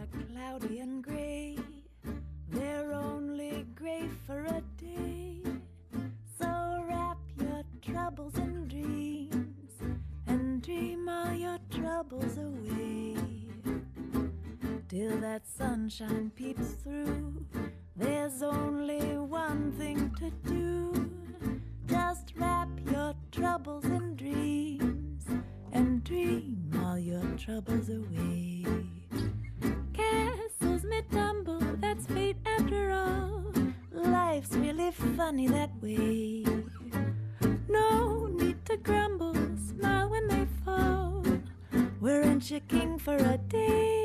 cloudy and gray. They're only gray for a day. So wrap your troubles in dreams and dream all your troubles away. Till that sunshine peeps through, there's only one thing to do. Just wrap your troubles in dreams and dream all your troubles away. Castles may tumble, that's fate after all. Life's really funny that way. No need to grumble, smile when they fall. Weren't you king for a day?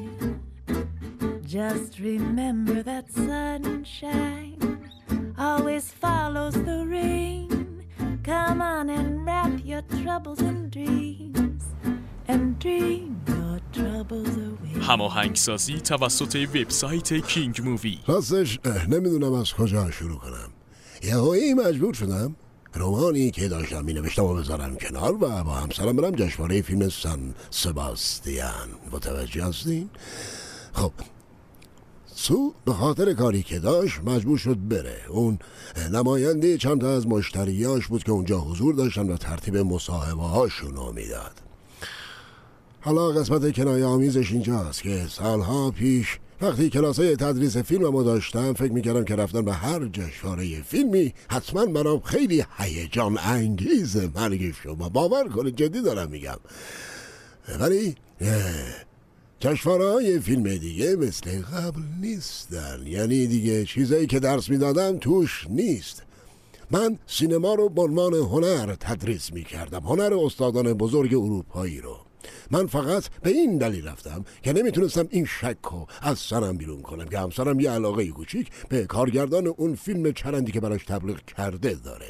Just remember that sunshine always follows the rain. Come on and wrap your troubles in dreams and dream your troubles away. هماهنگسازی توسط وبسایت کینگ مووی. راستش نمیدونم از کجا شروع کنم. یهویی مجبور شدم رمانی که داشتم می‌نوشتم و بذارم کنار و با همسرم برم جشنواره فیلم سن سباستیان. متوجه هستین؟ خب سو به خاطر کاری که داشت مجبور شد بره. اون نماینده چند تا از مشتریاش بود که اونجا حضور داشتن و ترتیب مصاحبه هاشونو میداد. حالا قسمت کنایه آمیزش اینجاست که سالها پیش وقتی کلاسای تدریس فیلممو داشتم فکر میکردم که رفتن به هر جشنواره فیلمی حتما برام خیلی هیجان انگیز مرگیف شد و باور کنید جدی دارم میگم. ولی جشنواره‌های فیلم دیگه مثل قبل نیستن. یعنی دیگه چیزایی که درس میدادم توش نیست. من سینما رو به عنوان هنر تدریس میکردم، هنر استادان بزرگ اروپایی رو. من فقط به این دلیل رفتم که نمیتونستم این شک رو از سرم بیرون کنم که همسرم یه علاقه کوچیک به کارگردان اون فیلم چرندی که براش تبلیغ کرده داره.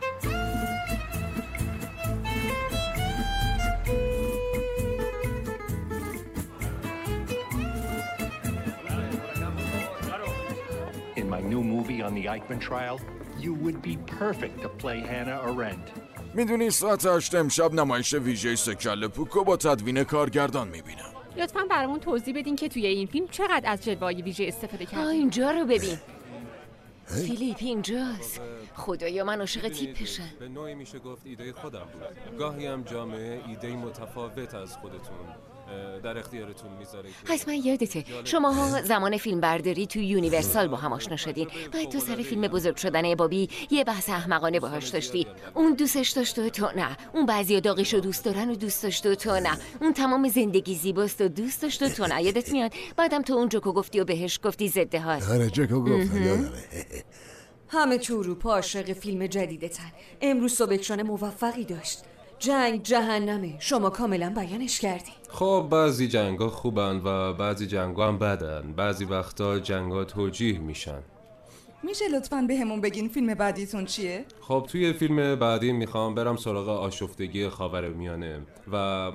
In my new movie on the Eichmann trial, you would be perfect to play Hannah Arendt. میدونی ساعت 8 امشب نمایش ویژه سکل پوکو با تدوین کارگردان میبینم. لطفاً برامون توضیح بدین که توی این فیلم چقدر از جلوه‌های ویژه استفاده کردین. اینجا رو ببین. فیلیپ اینجاست. خدایا من عاشق تیپشم. به نوعی میشه گفت ایده خودم بود. گاهی هم جامعه ایده متفاوت از خودتون در اختیارتون میذاره. حتما یادته شماها زمان فیلم برداری تو یونیورسال با هم آشنا شدین. بعد تو سر فیلم بزرگ شدن بابی یه بحث احمقانه باهاش داشتی. اون دوستش داشت و تو نه. اون بعضیا داغشو دوست دارن و دوست داشت و تو نه. اون تمام زندگی زیباست و دوست داشت و تو نه. یادت میاد؟ بعدم تو اون جوکو گفتی و بهش گفتی ضد حال. آره جوکو گفتم یادمه. همه تو اروپا عاشق فیلم جدیدتن. امروز صبح اکران موفقی داشت. جنگ جهنمه. شما کاملا بیانش کردی. خب بعضی جنگا خوبن و بعضی جنگا هم بدن. بعضی وقتا جنگا توجیه میشن. میشه لطفاً بهمون بگین فیلم بعدیتون چیه؟ خب توی فیلم بعدی میخوام برم سراغ آشفتگی خاورمیانه و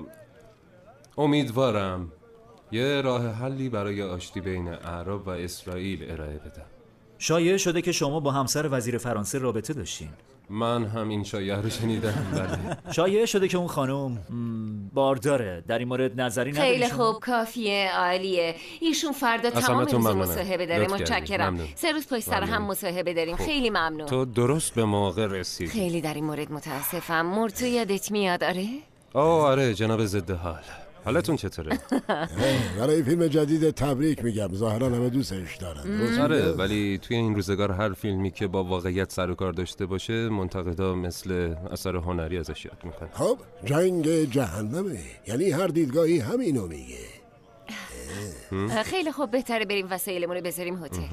امیدوارم یه راه حلی برای آشتی بین عرب و اسرائیل ارائه بدم. شایعه شده که شما با همسر وزیر فرانسه رابطه داشتین. من هم این شایعه رو شنیدم. بله. شایعه شده که اون خانم بارداره. در این مورد نظری نداری؟ خیلی خوب، کافیه، عالیه. ایشون فردا تمام روز مصاحبه داره. متشکرم. 3 روز پشت سر هم مصاحبه داریم. خیلی ممنون. تو درست به موقع رسیدی. خیلی در این مورد متاسفم. مرتو یادت میاد؟ آره جناب ضد حال. حالتون چطوره؟ برای فیلم جدید تبریک میگم. ظاهرا همه دوستش دارن. آره ولی توی این روزگار هر فیلمی که با واقعیت سر و کار داشته باشه منتقدا مثل اثر هنری ازش یاد میکنن. خب جنگ جهنمه. یعنی هر دیدگاهی همینو میگه. خیلی خوب، بهتره بریم وسایلمون رو بذاریم هتل.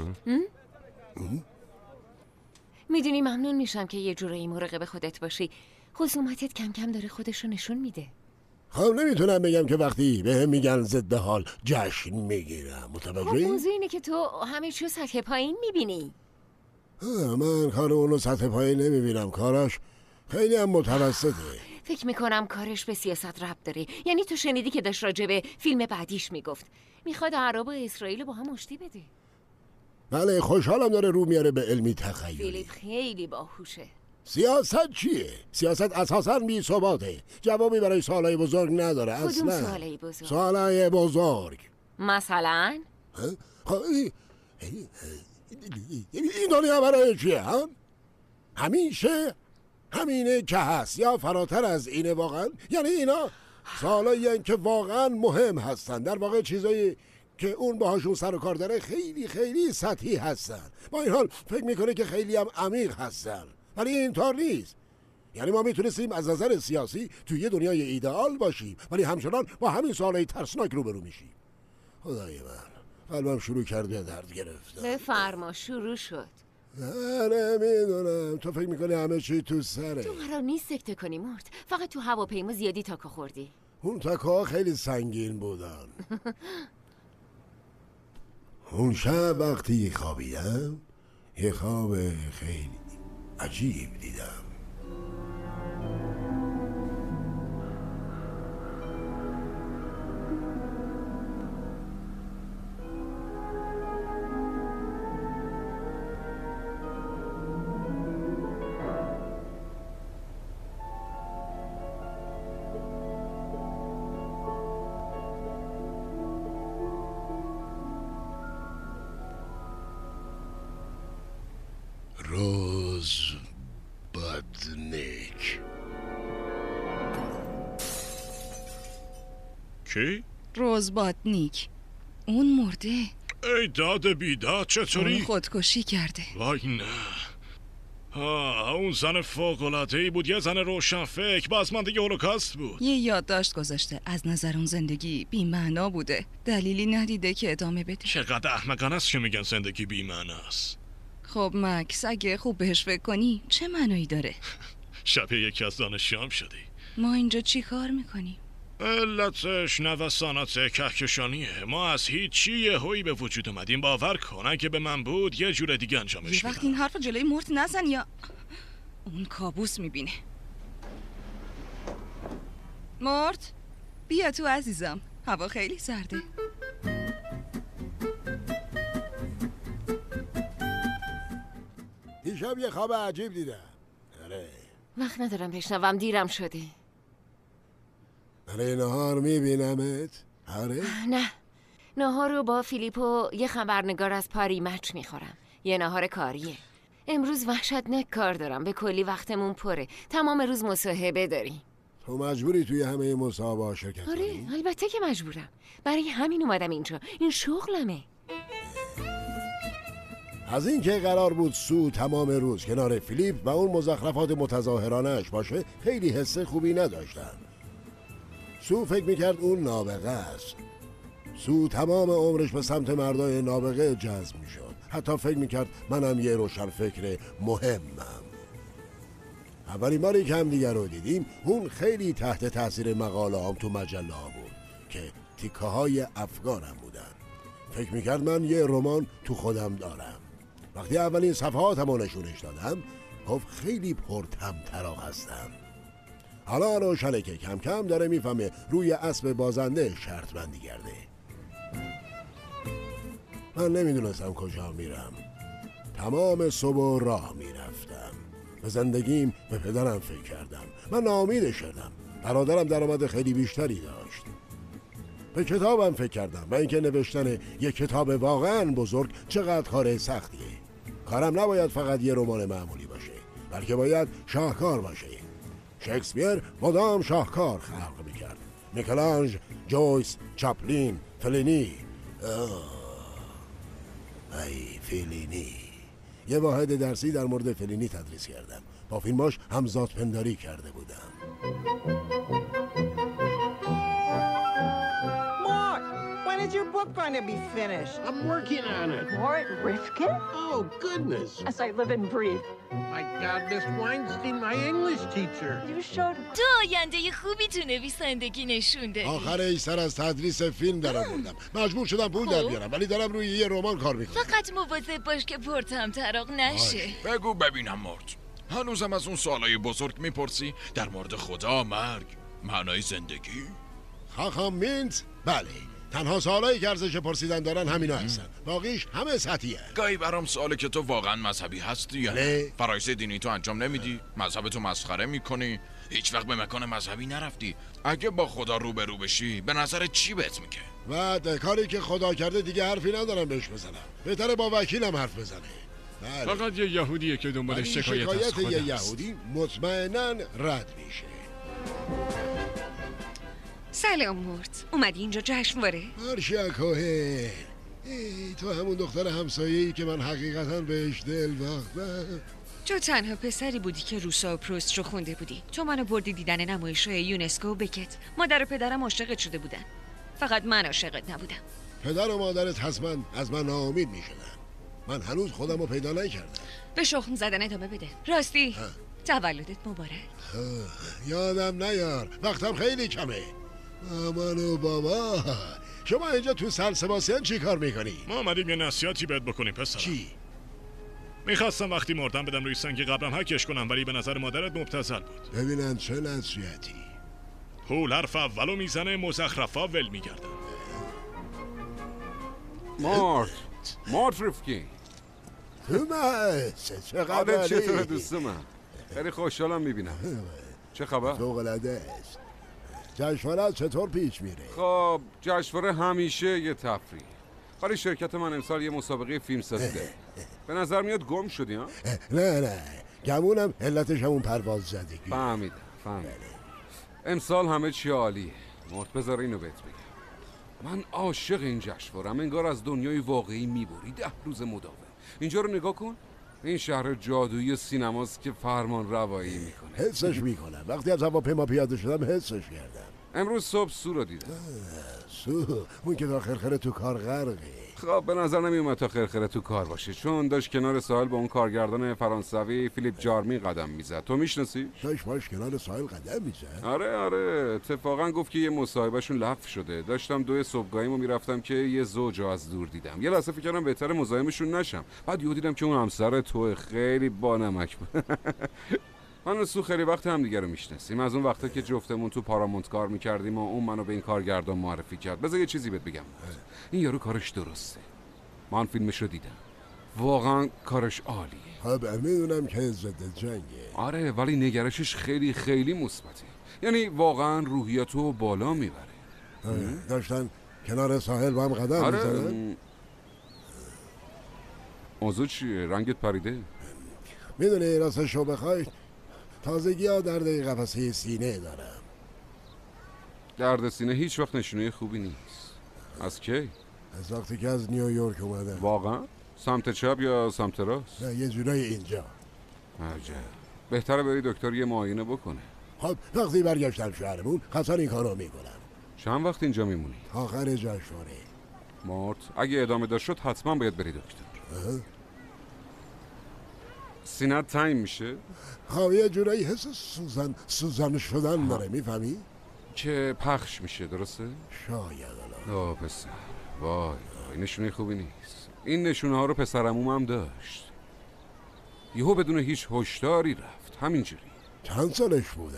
میدونی ممنون میشم که یه جورایی مراقب خودت باشی. خصومتت کم کم داره خودش رو نشون میده. خب نمیتونم بگم که وقتی به هم میگن ضد حال جشن میگیرم. متوجهی؟ خب موضوع اینه که تو همه چیو سطح پایین میبینی. من کار اونو سطح پایین نمیبینم. کاراش خیلی هم متوسطه. فکر میکنم کارش به سیاست ربط داره. یعنی تو شنیدی که داشت راجع به فیلم بعدیش میگفت میخواد عرب و اسرائیل با هم آشتی بده. بله خوشحالم داره رو میاره به علمی تخیلی. فیلیپ خیلی باهوشه. سیاست چیه؟ سیاست اساساً بی ثباته. جوابی برای سوالای بزرگ نداره اصلا. کدوم سوالای بزرگ؟ سوالای بزرگ. مثلا؟ این دنیا برای چیه هم؟ همیشه همینه که هست یا فراتر از اینه واقعا؟ یعنی اینا سوالایی که واقعا مهم هستن، در واقع چیزایی که اون باهاشون سر و کار داره خیلی خیلی سطحی هستن، با این حال فکر میکنه که خیلی هم عمیق هستن، ولی اینطور نیست. یعنی ما میتونستیم از نظر سیاسی توی یه دنیای ایدئال باشیم ولی همچنان با همین سوالای ترسناک روبرو میشیم. خدای من قلبم شروع کرده درد گرفته. بفرما شروع شد. نمیدونم، تو فکر میکنی همه چی تو سره؟ تو قرار نیست سکته کنی مرد، فقط تو هواپیما زیادی تاکا خوردی. اون تاکا خیلی سنگین بودن. اون شب وقتی خوابیدم یه خواب خیلی عجیب دیدم. روزبادنیک. کی؟ روزبادنیک. اون مرده. ای داد بیداد، چطوری؟ اون خودکشی کرده. وای نه. اون زن فوق‌العاده‌ای بود، یه زن روشنفکر، بازمانده هولوکاست بود. یه یادداشت گذاشته، از نظر اون زندگی بی‌معنا بوده، دلیلی ندیده که ادامه بده. چقدر احمقانه است که میگن زندگی بی‌معناست. خب مکس، اگه خوب بهش فکر کنی چه معنایی داره؟ شبیه یکی از دانشجویان شدی. ما اینجا چی کار میکنیم؟ علتش نوسانات کهکشانیه. ما از هیچی یهویی به وجود اومدیم. باور کن اگه به من بود یه جور دیگه انجامش میدم. یه وقت این حرف جلوی مرد نزن یا اون کابوس میبینه. مرد بیا تو عزیزم، هوا خیلی سرده. دیشب یه خواب عجیب دیدم. آره. وقت ندارم بشنوم، دیرم شده. برای نهار میبینمت؟ آره؟ نه، نهار رو با فیلیپ و یه خبرنگار از پاری مچ میخورم. یه نهار کاریه. امروز وحشتناک کار دارم، به کلی وقتمون پره. تمام روز مصاحبه داریم. تو مجبوری توی همه مصاحبه‌ها شرکت کنی؟ آره، البته که مجبورم. برای همین اومدم اینجا. این شغلمه. از این که قرار بود سو تمام روز کنار فیلیپ و اون مزخرفات متظاهرانه‌اش باشه خیلی حس خوبی نداشتم. سو فکر میکرد اون نابغه است. سو تمام عمرش به سمت مردای نابغه جذب میشد. حتی فکر میکرد منم یه روشنفکر مهمم. اولین باری که هم دیگر رو دیدیم اون خیلی تحت تاثیر مقاله هم تو مجله ها بود که تیکه های افغانم بودن. فکر میکرد من یه رمان تو خودم دارم. وقتی اولین صفحاتم رو نشونش دادم گفت خیلی پرطمطراق هستم. حالا روشنه که کم کم داره میفهمه روی اسب بازنده شرط بندی کرده. من نمیدونستم کجا میرم. تمام صبح راه میرفتم. به زندگیم به پدرم فکر کردم. من ناامید شدم. برادرم درآمد خیلی بیشتری داشت. به کتابم فکر کردم و اینکه نوشتن یک کتاب واقعا بزرگ چقدر کار سختیه. کارم نباید فقط یه رمان معمولی باشه، بلکه باید شاهکار باشه. شکسپیر مدام شاهکار خلق میکرد. میکلانج، جویس، چاپلین، فلینی. ای فلینی. یه واحد درسی در مورد فلینی تدریس کردم. با فیلماش همزاد پنداری کرده بودم. When is your book going to be finished? I'm working on it. Mort Rifkin? Oh, goodness. As I live and breathe. My God, Miss Weinstein, my English teacher. You showed... تو آینده خوبی تو نویسندگی نشون دادی. آخرش سر از تدریس فیلم در آوردم. مجبور شدم پول در بیارم ولی دارم روی یه رمان کار میکنم. فقط مواظب باش که پرطمطراق نشه. بگو ببینم مرد. هنوزم از اون سوالای بزرگ میپرسی؟ در مورد خدا، مرگ، معنای زندگی؟ خاخام مینت؟ بله. تنها سوالایی که ارزش پرسیدن دارن همینا هستن. باقیش همه سطحیه. گاهی برام سواله که تو واقعا مذهبی هستی یا نه؟ فرایض دینی تو انجام نمیدی؟ مذهب تو مسخره میکنی؟ هیچ وقت به مکان مذهبی نرفتی؟ اگه با خدا روبرو بشی به نظرت چی بهت میگه؟ بعد کاری که خدا کرده دیگه حرفی ندارم بهش بزنم. بهتره با وکیلم حرف بزنه. فقط یه یهودیه که دنبال شکایت از خدا یه یهودی مطمئناً رد میشه. سلام مورت، اومدی اینجا جشنواره؟ مارشیا کوهن، تو همون دختر همسایه‌ای که من حقیقتاً بهش دل باختم. تو تنها پسری بودی که روسا و پروست رو خونده بودی. تو منو بردی دیدن نمایش‌های یونسکو و بکت. مادر و پدرم عاشقت شده بودن، فقط من عاشقت نبودم. پدر و مادرت حتما از من ناامید میشدن. من هنوز خودم رو پیدا نکردم. به شخم زدن ادامه بده. راستی تولدت مبارک. یادم نیار، وقتم خیلی کمه. مامان و بابا، شما اینجا تو سن سباستین چی کار میکنی؟ ما آمدیم یه نصیحتی بهت بکنیم پسرم. چی؟ میخواستم وقتی مردم بدم روی سنگ قبرم حکش کنم، ولی به نظر مادرت مبتذل بود. ببینن چه نصیحتی؟ پول حرف اولو میزنه، مزخرفا ول میگردن. مارت رفکی، تو چقدر چطوره دوست من؟ خیلی خوشحالم میبینم. چه خبر؟ فوق‌العاده است. جشنواره چطور پیش میره؟ خب جشنواره همیشه یه تفریح، ولی شرکت من امسال یه مسابقه فیلم سازی داره. به نظر میاد گم شدی ها؟ نه گمونم علتش همون پرواز زدگی. فهمیدم. امسال همه چی عالیه. مرد بذار اینو بهت بگم، من عاشق این جشنواره‌ام. انگار از دنیای واقعی میبری. 10 روز مداوم. اینجا رو نگاه کن، این شهر جادویی سینماست که فرمان روایی میکنه. حسش میکنم، وقتی از هواپیما پیاده شدم حسش کردم. امروز صبح سو رو دیدم. سو؟ اون که تا خرخره تو کار غرقه. خب به نظر نمیومد تا خرخره تو کار باشه، چون داشت کنار ساحل با اون کارگردان فرانسوی فیلیپ جارمی قدم میزد. تو میشناسی؟ داشت باش کنار ساحل قدم میزد؟ آره اتفاقا گفت که یه مصاحبهشون لغو شده. داشتم 2 صبحگاهیمو میرفتم که یه زوج از دور دیدم. یه لحظه فکر کردم بهتره مزاحمشون نشم، بعد یهو دیدم که اون همسر تو خیلی بانمک بود. من و سو خیلی وقت هم دیگه رو میشناسیم، از اون وقتا که جفتمون تو پارامونت کار میکردیم و اون منو به این کارگردان معرفی کرد. بذار یه چیزی بهت بگم، این یارو کارش درسته. من فیلمشو دیدم، واقعا کارش عالیه. خب میدونم که ضد جنگه. آره ولی نگرشش خیلی خیلی مثبته، یعنی واقعا روحیاتو بالا میبره. داشتن کنار ساحل با هم قدم میزنن. موضوع چیه؟ رنگت پریده؟ میدونی راستشو بخوای تازگی ها درد قفسه سینه دارم. درد سینه هیچ وقت نشونه خوبی نیست. از کی؟ از وقتی که از نیویورک اومدم. واقعا؟ سمت چپ یا سمت راست؟ نه یه جورای اینجا. عجب. بهتره بری دکتر یه معاینه بکنه. خب وقتی برگشتم شهرمون قطعا این کارو میکنم. چند وقت اینجا میمونی؟ آخر جشنواره. مارت اگه ادامه داشت شد حتما باید بری دکتر. سینت تنگ میشه؟ خب یه جورایی حس سوزن شدن داره، میفهمی؟ که پخش میشه، درسته؟ شاید. آه پسر، وای نشونه خوبی نیست. این نشونه ها رو پسرعموم هم داشت. یهو بدون هیچ هشداری رفت، همینجوری. چند سالش بود؟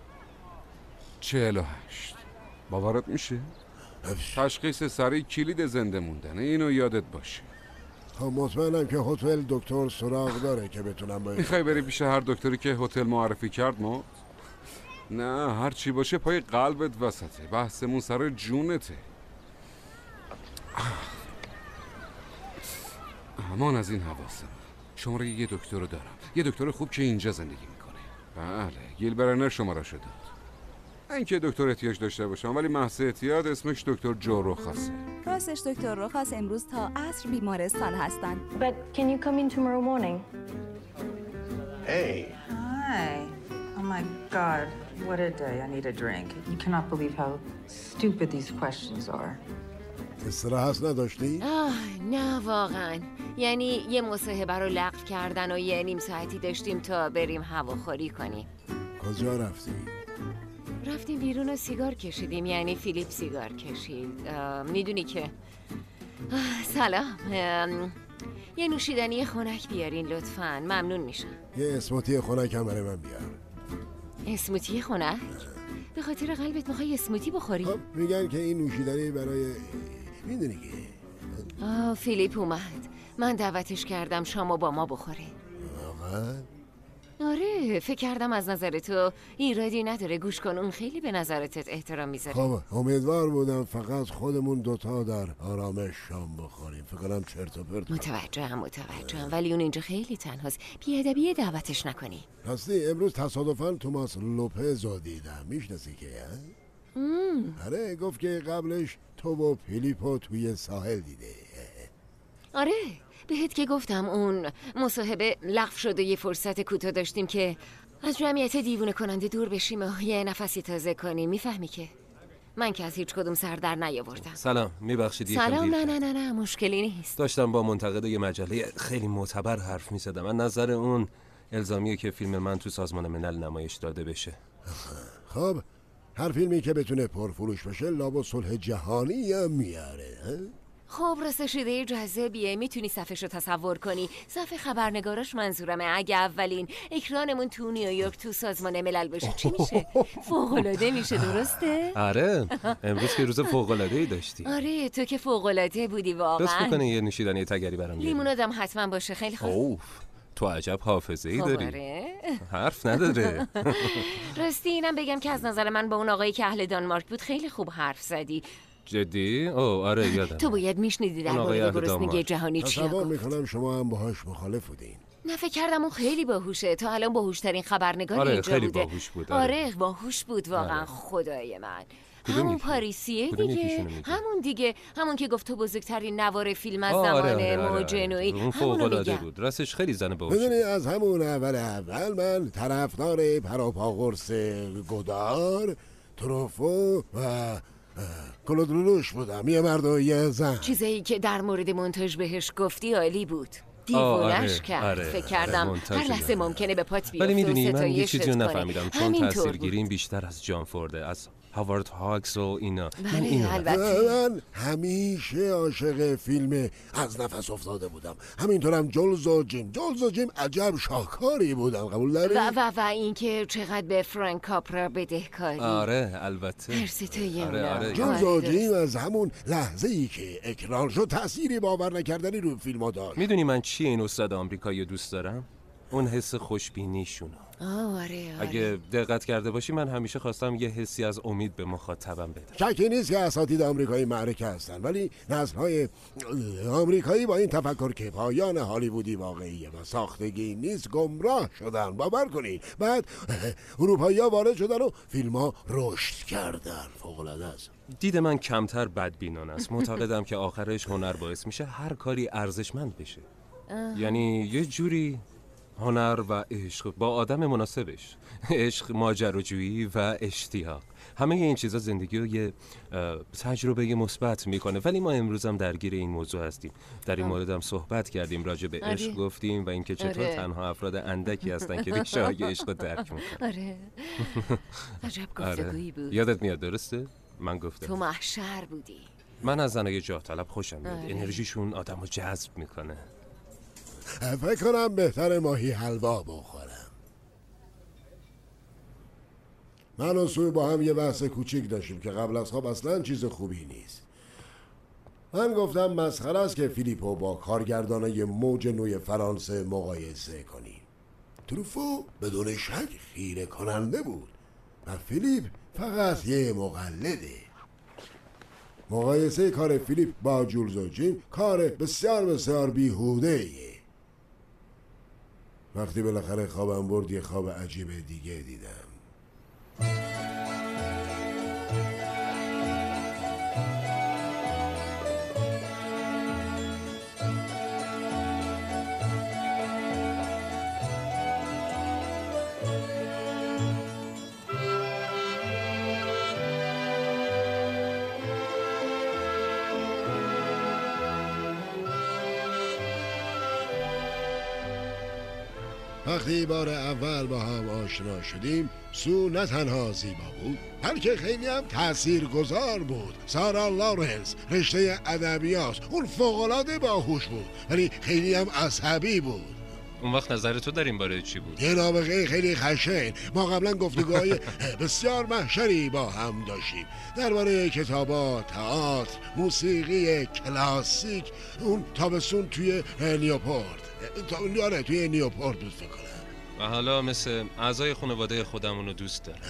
48. باورت میشه؟ تشخیص سریع کلید زنده موندنه، اینو یادت باشه. خب مطمئنم که هتل دکتر سراغ داره که بتونم باید. میخوای بری پیش هر دکتری که هتل معرفی کرد ما؟ نه هر چی باشه پای قلبت وسطه، بحثمون سر جونته. امان از این حواسم. شماره یه دکتر رو دارم، یه دکتر خوب که اینجا زندگی میکنه. بله گیل برنر شماره شده. اینکه دکتر احتیاج داشته باشم، ولی محض احتیاط اسمش دکتر جو روخاسه. راستش دکتر روخاس امروز تا عصر بیمارستان هستن. But can you come in tomorrow morning? Hey. Hi. Oh my God, what a day. I need a drink. You cannot believe how stupid these questions are. استراحت نداشتی؟ نه واقعا. یعنی یه مصاحبه رو لغو کردن و یه نیم ساعتی داشتیم تا بریم هواخوری کنیم. کجا رفتی؟ رفتیم بیرون و سیگار کشیدیم، یعنی فیلیپ سیگار کشید. میدونی که سلام، یه نوشیدنی خنک بیارین لطفاً، ممنون میشم. یه اسموتی خنک هم برای من بیار. اسموتی خنک؟ به خاطر قلبت میخوای اسموتی بخوری؟ خب میگن که این نوشیدنی برای میدونی که فیلیپ اومد، من دعوتش کردم شامو با ما بخوره. واقعا؟ آره فکر کردم از نظر تو ایرادی نداره، گوش کن، اون خیلی به نظرت احترام میذاره. خب امیدوار بودم فقط خودمون دوتا در آرامش شام بخوریم. فکر کنم چرت و پرت. متوجهم ولی اون اینجا خیلی تنهاست. بیادبی دعوتش نکنی. راستی امروز تصادفاً توماس لوپز رو دیدم. میشناسی که؟ آره گفت که قبلش تو و فیلیپو توی ساحل دیده. آره بهت که گفتم اون مصاحبه لغو شد و یه فرصت کوتاه داشتیم که از جمعیت دیوونه کننده دور بشیم و یه نفسی تازه کنیم. میفهمی که من که از هیچ کدوم سر در نیاوردم. سلام، میبخشید یکم دیر. سلام. نه مشکلی نیست. داشتم با منتقد یه مجله خیلی معتبر حرف میزدم از نظر اون الزامیه که فیلم من تو سازمان ملل نمایش داده بشه. خب هر فیلمی که بتونه پرفروش بشه لابد صلح جهانی هم میاره. خب راستش ایده جذابیه. میتونی صفحه‌شو تصور کنی؟ صفحه خبرنگاراش منظورمه. اگه اولین اکرانمون تو نیویورک تو سازمان ملل باشه چی میشه؟ فوق‌العاده میشه، درسته؟ آره امروز که روز فوق‌العاده‌ای داشتی. آره تو که فوق‌العاده بودی واقعا. لطف می‌کنی یه نوشیدنی تگری برام بیاری؟ لیمونادم حتما باشه. خیلی خوب. اوف تو عجب حافظه‌ای داری. آره. حرف نداره. راستی اینم بگم که از نظر من با اون آقایی که اهل دانمارک بود خیلی خوب حرف زدی. جدی؟ آره یادم. تو باید میشنیدی در مورد گرسنگی جهانی چی تصور میکنم شما هم باهاش مخالف بودین. نه فکر کردم اون خیلی باهوشه. تا الان باهوشترین خبرنگار آره اینجا خیلی بوده. باهوش بود. آره باهوش بود واقعا. خدای من. همون پاریسیه دیگه. همون که گفت تو بزرگترین نوار فیلم از زمان موجنویی. اون فوق‌العاده بود. راستش خیلی زن باهوش. بدونی از همون اول من طرفدار پروپاگورس گودار، تروفو و کلود لولوش بودم. یه مرد و یه زن. چیزایی که در مورد مونتاژ بهش گفتی عالی بود. دیوونش کرد. فکر کردم هر لحظه ممکنه به پات بیفته. ولی میدونی من یه چیزی رو نفهمیدم چون تاثیرگیریم بیشتر از جان فورده، از هاوارد هاکس و اینا. من همیشه عاشق فیلم از نفس افتاده بودم. همینطورم جولز و جیم عجب شاکاری بودم. قبول داری؟ و اینکه چقدر به فرانک کاپرا بدهکاری. آره البته. مرسی تو یه آره. جولز و جیم از همون لحظه‌ای که اکران شد تأثیری باور نکردنی رو فیلم‌ها داشت. میدونی من چی این استاد آمریکایی دوست دارم؟ اون حس خوشبینیشونه. آره. اگه دقت کرده باشی من همیشه خواستم یه حسی از امید به مخاطبم بدم. شکی نیست که اساتید آمریکایی معرکه هستن، ولی نسل‌های آمریکایی با این تفکر که پایان هالیوودی واقعیه و ساختگی نیست گمراه شدن. باور کنید. بعد اروپایی‌ها وارد شدن و فیلم‌ها رشد کردن. فوق‌العاده است. دید من کمتر بدبینانه است. معتقدم که آخرش هنر باعث میشه هر کاری ارزشمند بشه. یعنی یه جوری هنر و عشق با آدم مناسبش، عشق، ماجراجویی و اشتیاق، همه این چیزا زندگی رو یه تجربه مثبت میکنه. ولی ما امروز هم درگیر این موضوع هستیم. در این مورد هم صحبت کردیم، راجع به عشق گفتیم و اینکه چطور تنها افراد اندکی هستن که ریشه های عشق رو درک میکنن. آره عجب گفتگویی بود. یادت میاد درسته؟ من گفتم تو محشر بودی. من از زنای جاه طلب خوشم میاد. انرژیشون آدمو جذب میکنه. فکر کنم بهتر ماهی حلوا بخورم. من و سوی با هم یه بحث کوچیک داشتیم که قبل از خواب اصلا چیز خوبی نیست. من گفتم مسخره است که فیلیپو با کارگردانای موج نوی فرانسه مقایسه کنی. تروفو بدون شک خیره کننده بود و فیلیپ فقط یه مقلده. مقایسه کار فیلیپ با جولز و جیم کار بسیار بیهوده‌ایه. وقتی بالاخره خوابم برد یه خواب عجیب دیگه دیدم. وقتی بار اول با هم آشنا شدیم سو نه تنها زیبا بود بلکه خیلی هم تاثیرگذار بود. سارا لارنس رشته ادبیات، اون فوق‌العاده باهوش بود ولی خیلی هم عصبی بود. اون وقت نظر تو در این باره چی بود؟ یه نابغه خیلی خشن. ما قبلا گفتگوهای بسیار محشری با هم داشتیم درباره کتابا، تئاتر، موسیقی کلاسیک. اون تابستون توی نیوپورت، توی نیوپورت بود فکر کنم. و حالا مثل اعضای خانواده خودمون رو دوست دارم.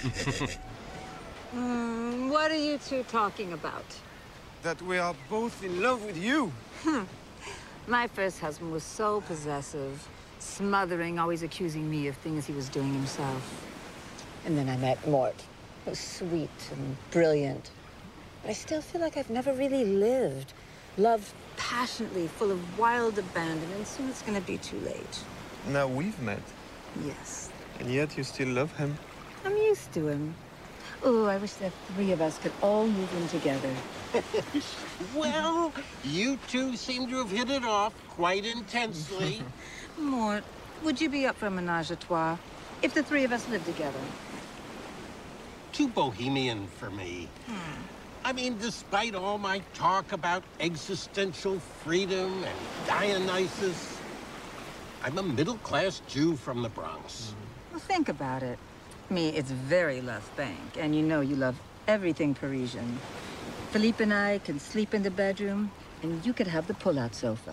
What are you two talking about? That we are both in love with you. My first husband was so possessive, smothering, always accusing me of things he was doing himself. And then I met Mort, who was sweet and brilliant. But I still feel like I've never really lived. Loved passionately, full of wild abandon, and soon it's going to be too late. Now we've met. Yes. And yet you still love him. I'm used to him. Oh, I wish the three of us could all move in together. Well, you two seem to have hit it off quite intensely. Mort, would you be up for a menage a trois if the three of us lived together? Too bohemian for me. I mean, despite all my talk about existential freedom and Dionysus, I'm a middle-class Jew from the Bronx. Well, think about it. Me, it's very left bank, and you know you love everything Parisian. Philippe and I can sleep in the bedroom, and you could have the pull-out sofa.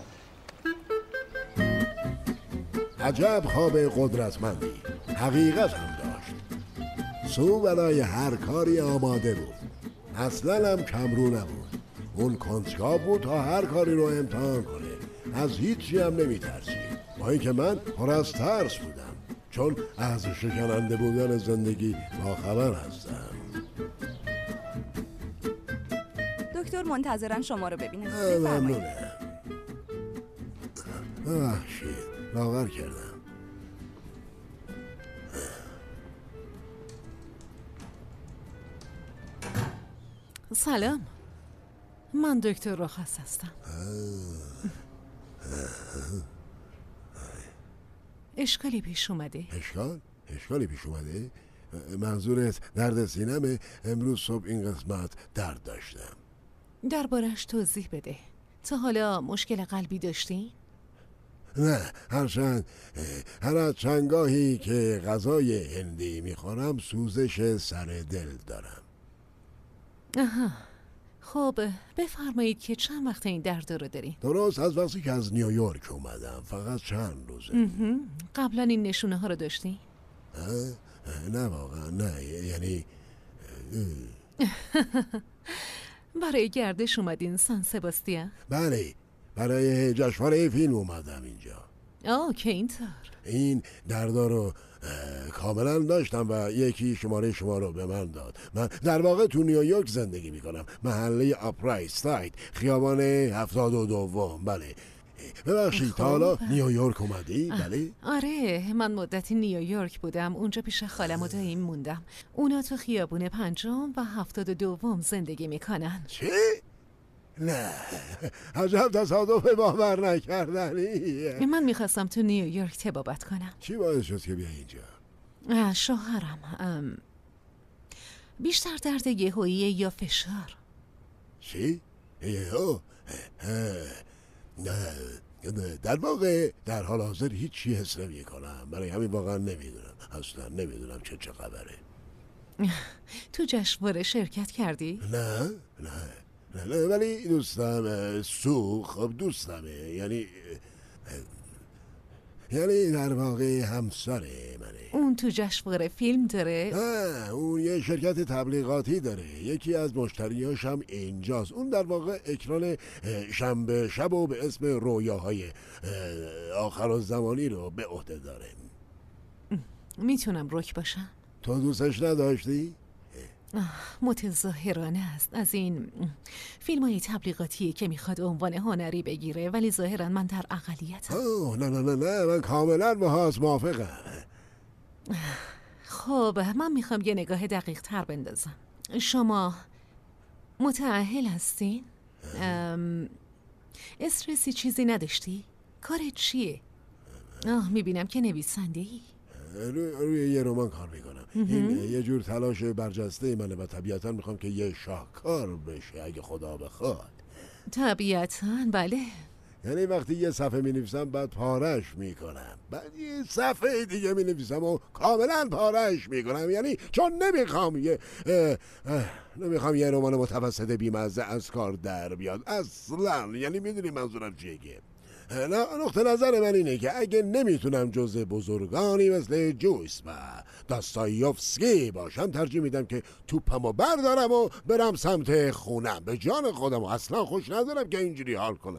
عجب خواب قدرتمندی. حقیقت هم داشت. سو برای هر کاری آماده بود. اصلا هم کمرو نبود. اون کنجکاو بود تا هر کاری رو امتحان کنه. از هیچی هم نمیترسید. با اینکه من پر از ترس بودم. چون از شکننده بودن زندگی باخبر هستم. دکتر منتظرن شما رو ببینن. ممنونم. ببخشید باور کردم. سلام، من دکتر رخص هستم. اشکالی پیش اومده؟ اشکالی پیش اومده؟ منظورت درد سینمه؟ امروز صبح این قسمت درد داشتم. دربارش توضیح بده. تا حالا مشکل قلبی داشتی؟ نه، هر از چندگاهی که غذای هندی میخورم سوزش سر دل دارم. آها، خب بفرمایید که چند وقت این درد رو داری؟ درست از وقتی که از نیویورک اومدم، فقط چند روزه. قبلا این نشونه ها رو داشتی؟ نه واقعا نه، یعنی برای گردش اومدین سان سباستیان؟ بله، برای جشنواره فیلم اومدم اینجا. که اینطور. این دردا رو کاملا داشتم و یکی شماره شما رو به من داد. من در واقع تو نیویورک زندگی میکنم، محله آپرای ساید، خیابان 72. بله. ببخشید تا حالا نیویورک اومدی؟ بله؟ آره، من مدتی نیویورک بودم. اونجا پیش خالم و داییم موندم. اونا تو خیابون 5 و 72 زندگی میکنن. چی؟ نه، عجب تصادف باور نکردنی. من میخواستم تو نیویورک تبابت کنم. چی باعث شد که بیای اینجا؟ شوهرم بیشتر درد یهویی یا فشار؟ چی؟ در واقع در حال حاضر هیچی حس نمی کنم. برای همین واقعا نمیدونم، اصلا نمیدونم چه خبره. تو جشنواره شرکت کردی؟ نه ولی دوستم خب دوستمه، یعنی در واقع همسره منه. اون تو جشنواره فیلم داره؟ نه، اون یه شرکت تبلیغاتی داره. یکی از مشتریاش هم اینجاست. اون در واقع اکران شنبه شب و به اسم رویاهای آخرالزمانی رو به عهده داره. میتونم رک باشم؟ تو دوستش نداشتی؟ متظاهرانه است. از این فیلم های تبلیغاتی که میخواد عنوان هنری بگیره، ولی ظاهرا من در اقلیتم. نه من کاملا باهاش موافقم. خب من میخوام یه نگاه دقیق تر بندازم. شما متأهل هستین؟ استرسی چیزی نداشتی؟ کارت چیه؟ میبینم که نویسنده ای. روی یه رمان کار میکنم. این یه جور تلاش برجسته منه و طبیعتا میخوام که یه شاهکار بشه اگه خدا بخواد. طبیعتا بله. یعنی وقتی یه صفحه می‌نویسم بعد پارش میکنم، بعد یه صفحه دیگه می‌نویسم و کاملا پارش میکنم. یعنی چون نمیخوام یه رمان متوسط بیمزه از کار در بیاد اصلا. یعنی میدونی منظورم چیه؟ نه، نقطه نظر من اینه که اگه نمیتونم جزء بزرگانی مثل جویس و داستایوفسکی باشم، ترجیح میدم که توپمو بردارم و برم سمت خونم. به جان خودم و اصلا خوش ندارم که اینجوری حال کنم.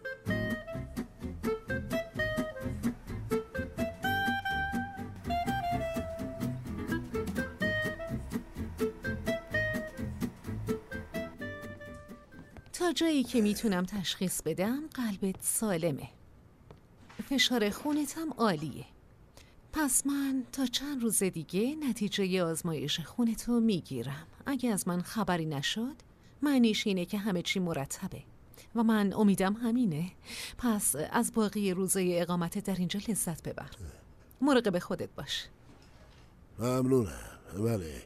تا جایی که میتونم تشخیص بدم قلبت سالمه، فشار خونت هم عالیه. پس من تا چند روز دیگه نتیجه آزمایش خونتو میگیرم. اگه از من خبری نشد معنیش اینه که همه چی مرتبه و من امیدم همینه. پس از باقی روزای اقامتت در اینجا لذت ببر. مراقب خودت باش. ممنونم. بله،